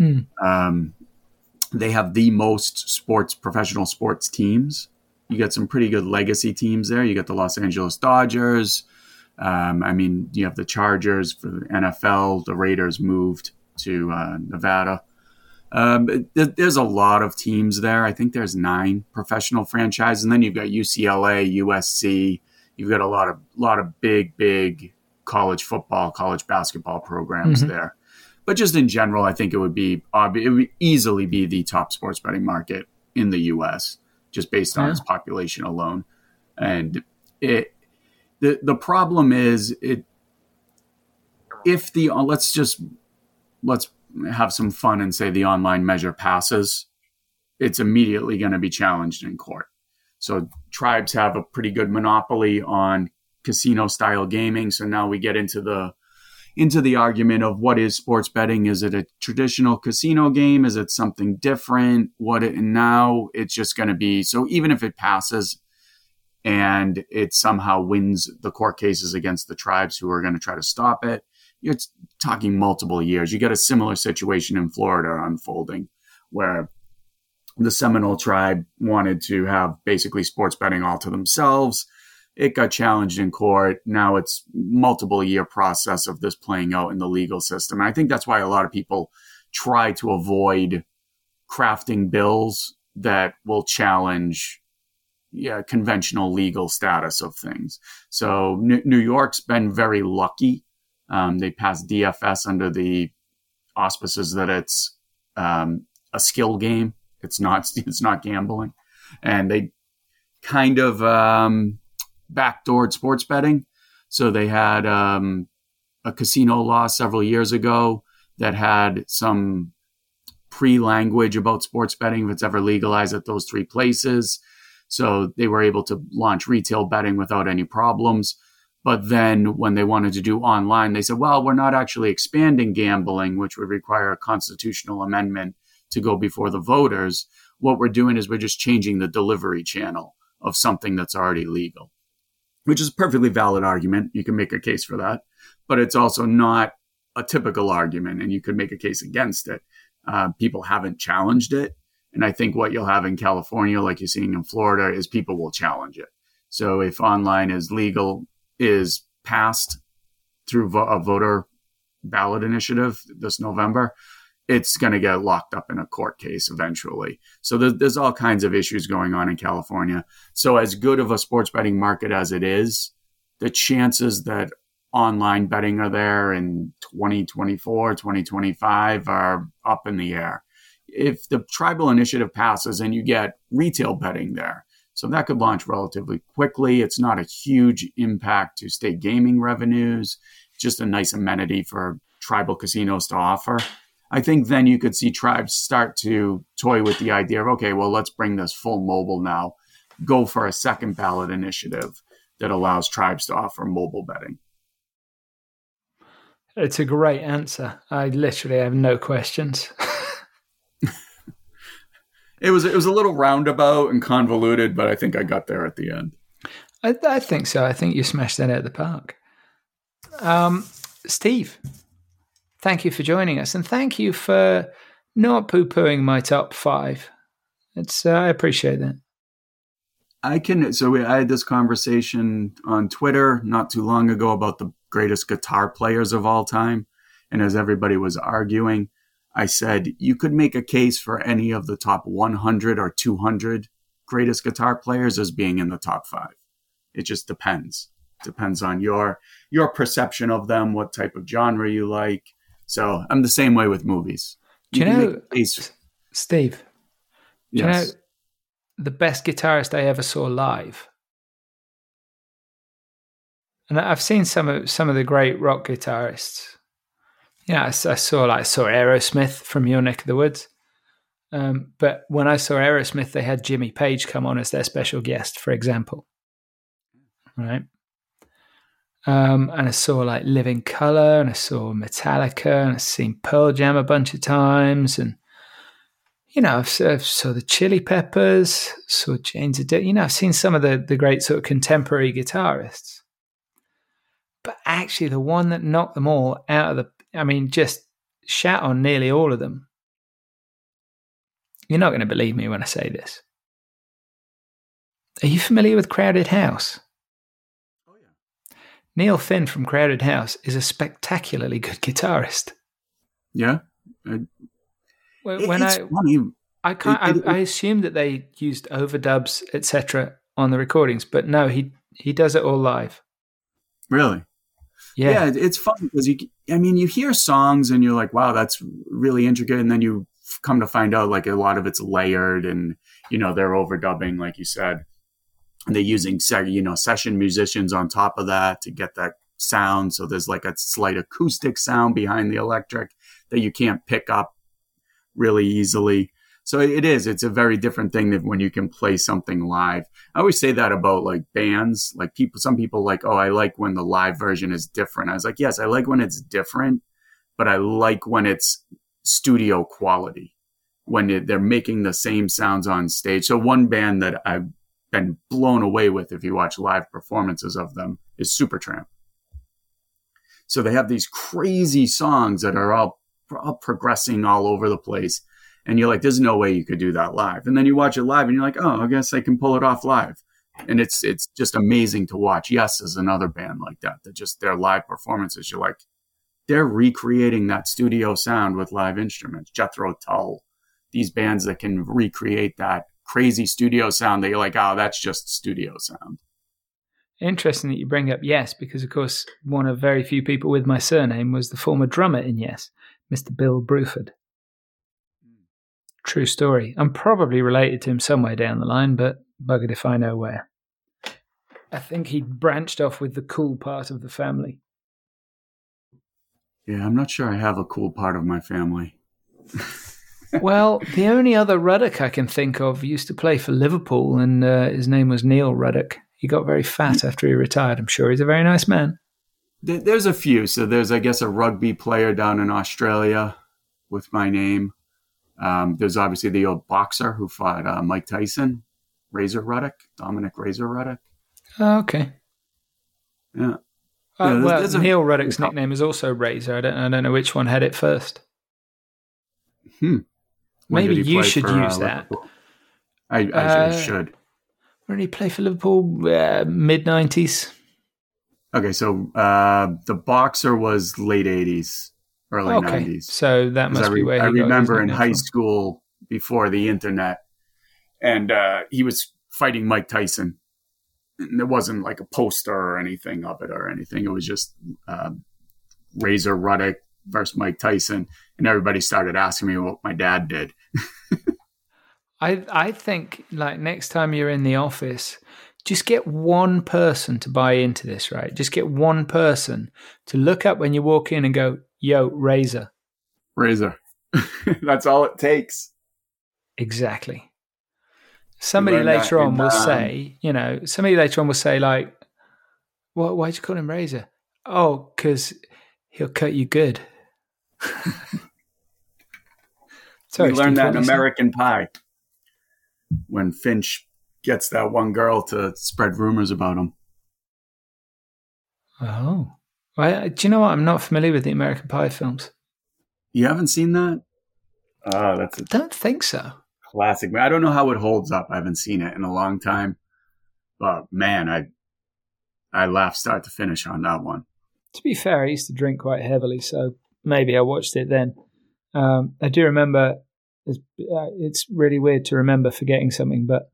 They have the most professional sports teams. You got some pretty good legacy teams there. You got the Los Angeles Dodgers. You have the Chargers for the NFL. The Raiders moved to Nevada. There's a lot of teams there. I think there's 9 professional franchises, and then you've got UCLA, USC. You've got a lot of big college football, college basketball programs there. But just in general, I think it would easily be the top sports betting market in the U.S. just based on its population alone. And the problem is let's have some fun and say the online measure passes, it's immediately going to be challenged in court. So tribes have a pretty good monopoly on casino style gaming. So now we get into the argument of what is sports betting? Is it a traditional casino game? Is it something different? Now it's just going to be, so even if it passes and it somehow wins the court cases against the tribes who are going to try to stop it, you're talking multiple years. You get a similar situation in Florida unfolding where the Seminole tribe wanted to have basically sports betting all to themselves. It got challenged in court. Now it's multiple year process of this playing out in the legal system. And I think that's why a lot of people try to avoid crafting bills that will challenge conventional legal status of things. So New York's been very lucky. They passed DFS under the auspices that it's a skill game. It's not gambling. And they kind of backdoored sports betting. So they had a casino law several years ago that had some pre-language about sports betting if it's ever legalized at those 3 places. So they were able to launch retail betting without any problems. But then when they wanted to do online, they said, well, we're not actually expanding gambling, which would require a constitutional amendment to go before the voters. What we're doing is we're just changing the delivery channel of something that's already legal, which is a perfectly valid argument. You can make a case for that, but it's also not a typical argument, and you could make a case against it. People haven't challenged it. And I think what you'll have in California, like you're seeing in Florida, is people will challenge it. So if online is passed through a voter ballot initiative this November, it's going to get locked up in a court case eventually. So there's all kinds of issues going on in California. So as good of a sports betting market as it is, the chances that online betting are there in 2024, 2025 are up in the air. If the tribal initiative passes and you get retail betting there, so that could launch relatively quickly. It's not a huge impact to state gaming revenues, just a nice amenity for tribal casinos to offer. I think then you could see tribes start to toy with the idea of, okay, well, let's bring this full mobile now. Go for a second ballot initiative that allows tribes to offer mobile betting. It's a great answer. I literally have no questions. It was a little roundabout and convoluted, but I think I got there at the end. I think so. I think you smashed that out of the park. Steve, thank you for joining us, and thank you for not poo-pooing my top 5. I appreciate that. I had this conversation on Twitter not too long ago about the greatest guitar players of all time, and as everybody was arguing, I said, you could make a case for any of the top 100 or 200 greatest guitar players as being in the top 5. It just depends. Depends on your perception of them, what type of genre you like. So I'm the same way with movies. Do you know, Steve, yes. Do you know the best guitarist I ever saw live? And I've seen some of the great rock guitarists. Yeah, I saw Aerosmith from your neck of the woods. But when I saw Aerosmith, they had Jimmy Page come on as their special guest, for example. Right. And I saw like Living Colour, and I saw Metallica, and I've seen Pearl Jam a bunch of times, and I've saw the Chili Peppers, saw Jane's Addiction. I've seen some of the great sort of contemporary guitarists, but actually the one that knocked them all out of just shat on nearly all of them. You're not going to believe me when I say this. Are you familiar with Crowded House? Neil Finn from Crowded House is a spectacularly good guitarist. Yeah. It's funny. I assumed that they used overdubs, etc., on the recordings, but no, he does it all live. Really? Yeah, it's fun because you hear songs and you're like, wow, that's really intricate, and then you come to find out like a lot of it's layered, and they're overdubbing, like you said. And they're using, session musicians on top of that to get that sound. So there's like a slight acoustic sound behind the electric that you can't pick up really easily. So it's a very different thing than when you can play something live. I always say that about like bands, like some people like, oh, I like when the live version is different. I was like, yes, I like when it's different, but I like when it's studio quality, when they're making the same sounds on stage. So one band that I've been blown away with, if you watch live performances of them, is Supertramp. So they have these crazy songs that are all progressing all over the place, and you're like, there's no way you could do that live. And then you watch it live and you're like, oh, I guess I can pull it off live. And it's just amazing to watch. Yes is another band like that just their live performances, you're like, they're recreating that studio sound with live instruments. Jethro Tull, these bands that can recreate that crazy studio sound that you're like, oh, that's just studio sound. Interesting that you bring up Yes, because of course one of very few people with my surname was the former drummer in Yes, Mr. Bill Bruford. True story. I'm probably related to him somewhere down the line, but buggered if I know where. I think he branched off with the cool part of the family. Yeah, I'm not sure I have a cool part of my family. Well, the only other Ruddock I can think of used to play for Liverpool, and his name was Neil Ruddock. He got very fat after he retired. I'm sure he's a very nice man. There's a few. So there's, I guess, a rugby player down in Australia with my name. There's obviously the old boxer who fought Mike Tyson, Dominic Razor Ruddock. Oh, okay. Yeah. Neil Ruddock's nickname is also Razor. I don't know which one had it first. Maybe you should use that. I should. When did he play for Liverpool? Mid-90s. Okay, so the boxer was late 80s, early 90s. So that must be where he got his remember in high from. school before the internet, and he was fighting Mike Tyson. And there wasn't like a poster or anything of it or anything. It was just Razor Ruddock versus Mike Tyson, and everybody started asking me what my dad did. I think like next time you're in the office, just get one person to buy into this, right? Just get one person to look up when you walk in and go, yo, Razor. Razor. That's all it takes. Exactly. Somebody later on will say, like, why'd you call him Razor? Oh, because he'll cut you good. Sorry, we learned that in American Pie when Finch gets that one girl to spread rumors about him. Oh. Well, do you know what? I'm not familiar with the American Pie films. You haven't seen that? I don't think so. Classic. I don't know how it holds up. I haven't seen it in a long time. But, man, I laughed start to finish on that one. To be fair, I used to drink quite heavily, so maybe I watched it then. I do remember, it's really weird to remember forgetting something, but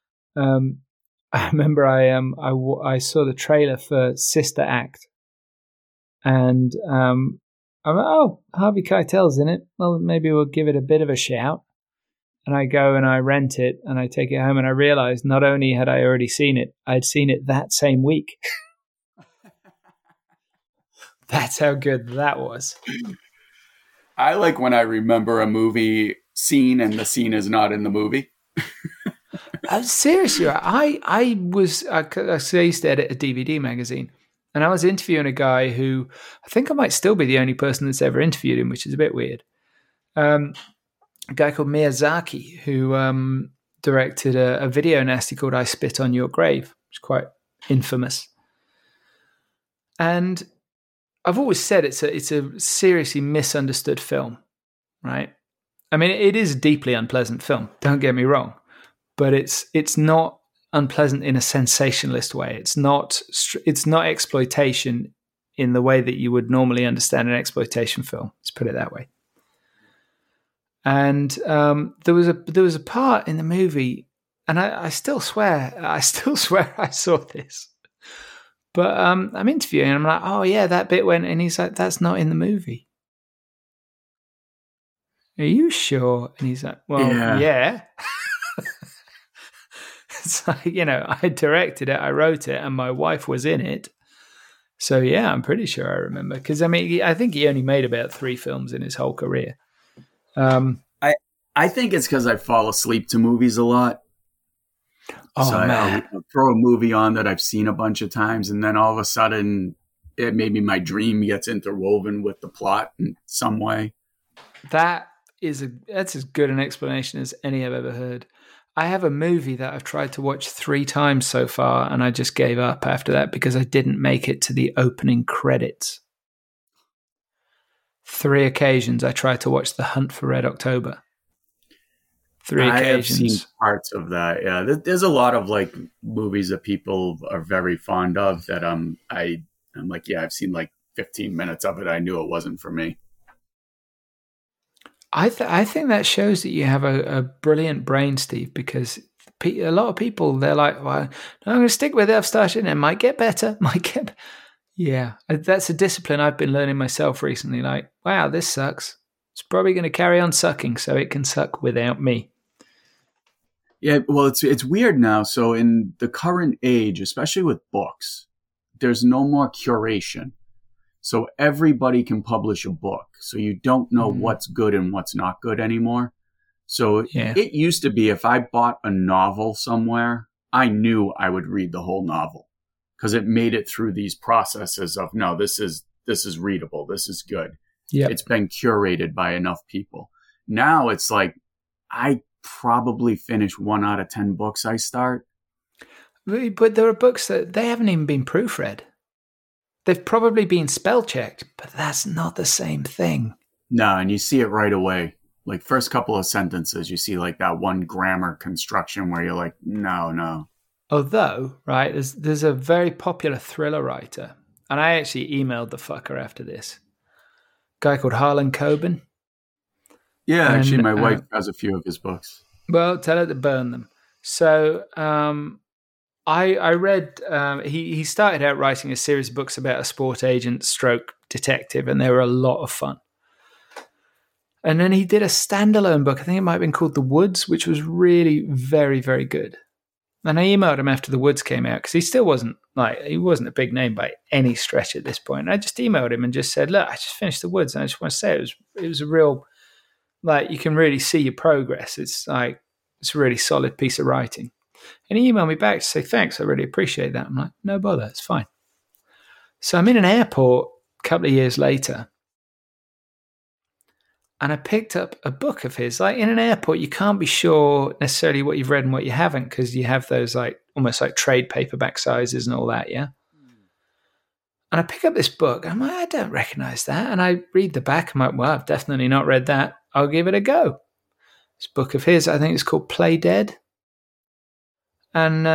I remember I saw the trailer for Sister Act, and I'm like, oh, Harvey Keitel's in it. Well, maybe we'll give it a bit of a shout. And I go and I rent it and I take it home, and I realized not only had I already seen it, I'd seen it that same week. That's how good that was. I like when I remember a movie scene and the scene is not in the movie. Seriously, I used to edit a DVD magazine, and I was interviewing a guy who I think I might still be the only person that's ever interviewed him, which is a bit weird. A guy called Miyazaki, who directed a video nasty called I Spit on Your Grave, which is quite infamous. And I've always said it's a seriously misunderstood film, right? I mean, it is a deeply unpleasant film, don't get me wrong, but it's not unpleasant in a sensationalist way. It's not exploitation in the way that you would normally understand an exploitation film. Let's put it that way. And there was a part in the movie, and I still swear I saw this. But I'm interviewing, and I'm like, oh yeah, that bit went, and he's like, that's not in the movie. Are you sure? And he's like, well, yeah. It's like, I directed it, I wrote it, and my wife was in it. So yeah, I'm pretty sure I remember. Because I think he only made about 3 films in his whole career. I think it's because I fall asleep to movies a lot. Oh, so man. I'll throw a movie on that I've seen a bunch of times, and then all of a sudden, maybe my dream gets interwoven with the plot in some way. That's as good an explanation as any I've ever heard. I have a movie that I've tried to watch 3 times so far, and I just gave up after that because I didn't make it to the opening credits. 3 occasions I tried to watch The Hunt for Red October. 3 occasions. I have seen parts of that. Yeah, there's a lot of like movies that people are very fond of that I'm like, yeah, I've seen like 15 minutes of it. I knew it wasn't for me. I think that shows that you have a brilliant brain, Steve, because a lot of people, they're like, well, I'm going to stick with it. I've started and it might get better. Yeah, that's a discipline I've been learning myself recently. Like, wow, this sucks. It's probably going to carry on sucking so it can suck without me. Yeah, well, it's weird now. So in the current age, especially with books, there's no more curation. So everybody can publish a book. So you don't know what's good and what's not good anymore. So It used to be if I bought a novel somewhere, I knew I would read the whole novel because it made it through these processes of, no, this is readable. This is good. Yeah, it's been curated by enough people. Now it's like I probably finish 1 out of 10 books I start. But there are books that they haven't even been proofread. They've probably been spell checked, but that's not the same thing. No, and you see it right away. Like first couple of sentences, you see like that one grammar construction where you're like, no. Although, right, there's a very popular thriller writer, and I actually emailed the fucker after this. Guy called Harlan Coben. Yeah, actually, my wife has a few of his books. Well, tell her to burn them. So I read, he started out writing a series of books about a sport agent stroke detective, and they were a lot of fun. And then he did a standalone book, I think it might have been called The Woods, which was really very, very good. And I emailed him after The Woods came out, because he wasn't a big name by any stretch at this point. And I just emailed him and just said, look, I just finished The Woods, and I just want to say it was a real, like, you can really see your progress. It's like, it's a really solid piece of writing. And he emailed me back to say, thanks, I really appreciate that. I'm like, no bother, it's fine. So I'm in an airport a couple of years later, and I picked up a book of his. Like in an airport, you can't be sure necessarily what you've read and what you haven't, because you have those like almost like trade paperback sizes and all that, yeah? And I pick up this book, I'm like, I don't recognize that. And I read the back, I'm like, well, I've definitely not read that. I'll give it a go. This book of his, I think it's called Play Dead. And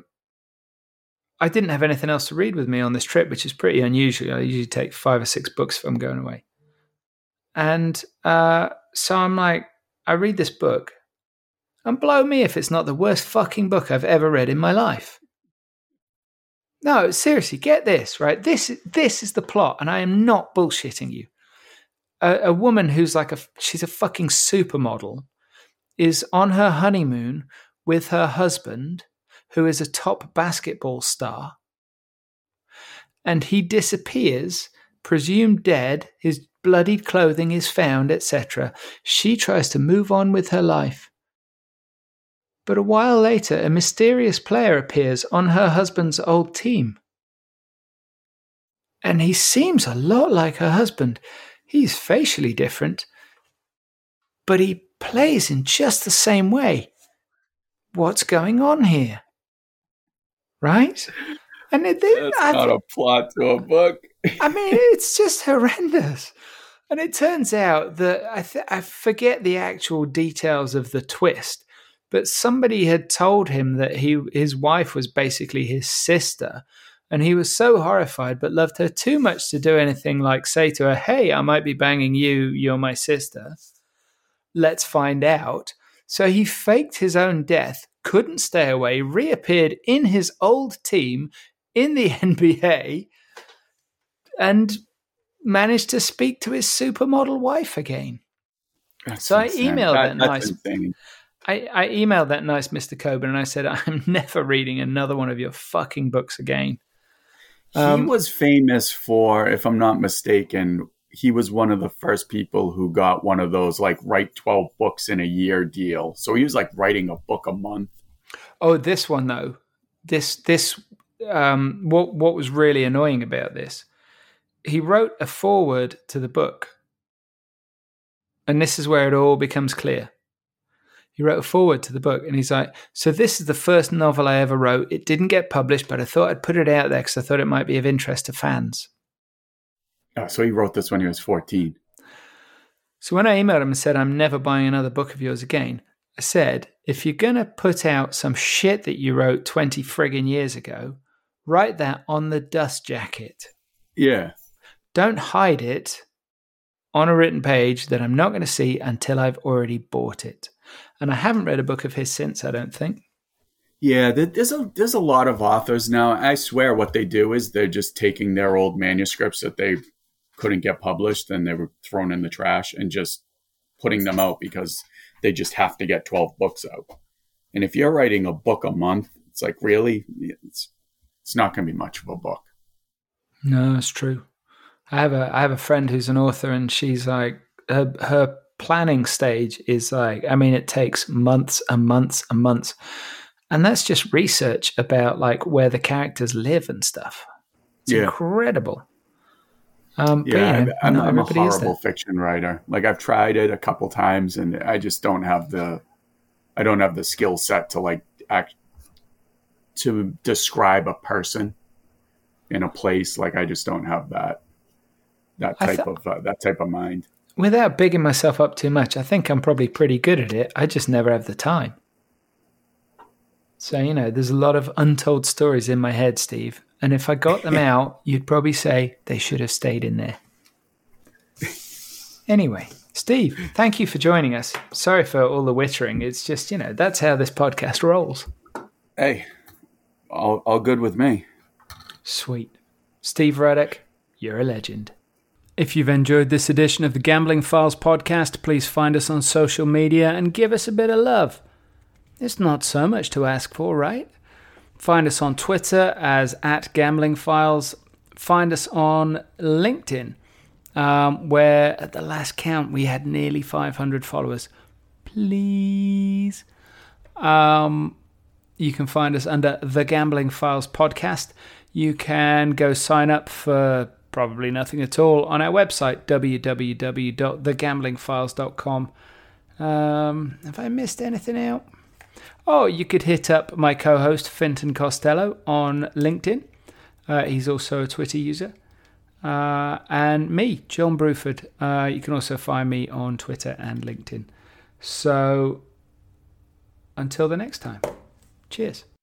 I didn't have anything else to read with me on this trip, which is pretty unusual. I usually take 5 or 6 books if I'm going away. And so I'm like, I read this book, and blow me if it's not the worst fucking book I've ever read in my life. No, seriously, get this, right? This is the plot, and I am not bullshitting you. A woman who's she's a fucking supermodel is on her honeymoon with her husband, who is a top basketball star, and he disappears presumed dead, his bloodied clothing is found, etc. She tries to move on with her life. But a while later, a mysterious player appears on her husband's old team. And he seems a lot like her husband. He's facially different, but he plays in just the same way. What's going on here? Right? And That's not a plot to a book. I mean, it's just horrendous. And it turns out that I forget the actual details of the twist, but somebody had told him that his wife was basically his sister, and he was so horrified but loved her too much to do anything like say to her, hey, I might be banging you, you're my sister. Let's find out. So he faked his own death, couldn't stay away, reappeared in his old team in the NBA, and managed to speak to his supermodel wife again. That's so insane. I emailed that That's nice. insane. I emailed that nice Mr. Coburn and I said, I'm never reading another one of your fucking books again. He was famous for, if I'm not mistaken, he was one of the first people who got one of those like write 12 books in a year deal. So he was like writing a book a month. Oh, this one though. What was really annoying about this? He wrote a foreword to the book. And this is where it all becomes clear. He wrote a foreword to the book and he's like, so this is the first novel I ever wrote. It didn't get published, but I thought I'd put it out there because I thought it might be of interest to fans. Oh, so he wrote this when he was 14. So when I emailed him and said, I'm never buying another book of yours again, I said, if you're going to put out some shit that you wrote 20 friggin' years ago, write that on the dust jacket. Yeah. Don't hide it on a written page that I'm not going to see until I've already bought it. And I haven't read a book of his since, I don't think. Yeah, there's a lot of authors now. I swear what they do is they're just taking their old manuscripts that they couldn't get published and they were thrown in the trash and just putting them out because they just have to get 12 books out. And if you're writing a book a month, it's like, really? It's not going to be much of a book. No, it's true. I have a friend who's an author and she's like, her planning stage is like, I mean, it takes months and months and months. And that's just research about like where the characters live and stuff. It's incredible. I'm a horrible fiction writer. Like I've tried it a couple times and I just don't have the skill set to like to describe a person in a place. Like I just don't have that type of mind. Without bigging myself up too much, I think I'm probably pretty good at it. I just never have the time. So, there's a lot of untold stories in my head, Steve. And if I got them out, you'd probably say they should have stayed in there. Anyway, Steve, thank you for joining us. Sorry for all the wittering. It's just, that's how this podcast rolls. Hey, all good with me. Sweet. Steve Ruddock, you're a legend. If you've enjoyed this edition of the Gambling Files podcast, please find us on social media and give us a bit of love. It's not so much to ask for, right? Find us on Twitter as @GamblingFiles. Find us on LinkedIn, where at the last count we had nearly 500 followers. Please. You can find us under the Gambling Files podcast. You can go sign up for probably nothing at all on our website, www.thegamblingfiles.com. Have I missed anything out? Oh, you could hit up my co-host, Finton Costello, on LinkedIn. He's also a Twitter user. And me, John Bruford. You can also find me on Twitter and LinkedIn. So, until the next time, cheers.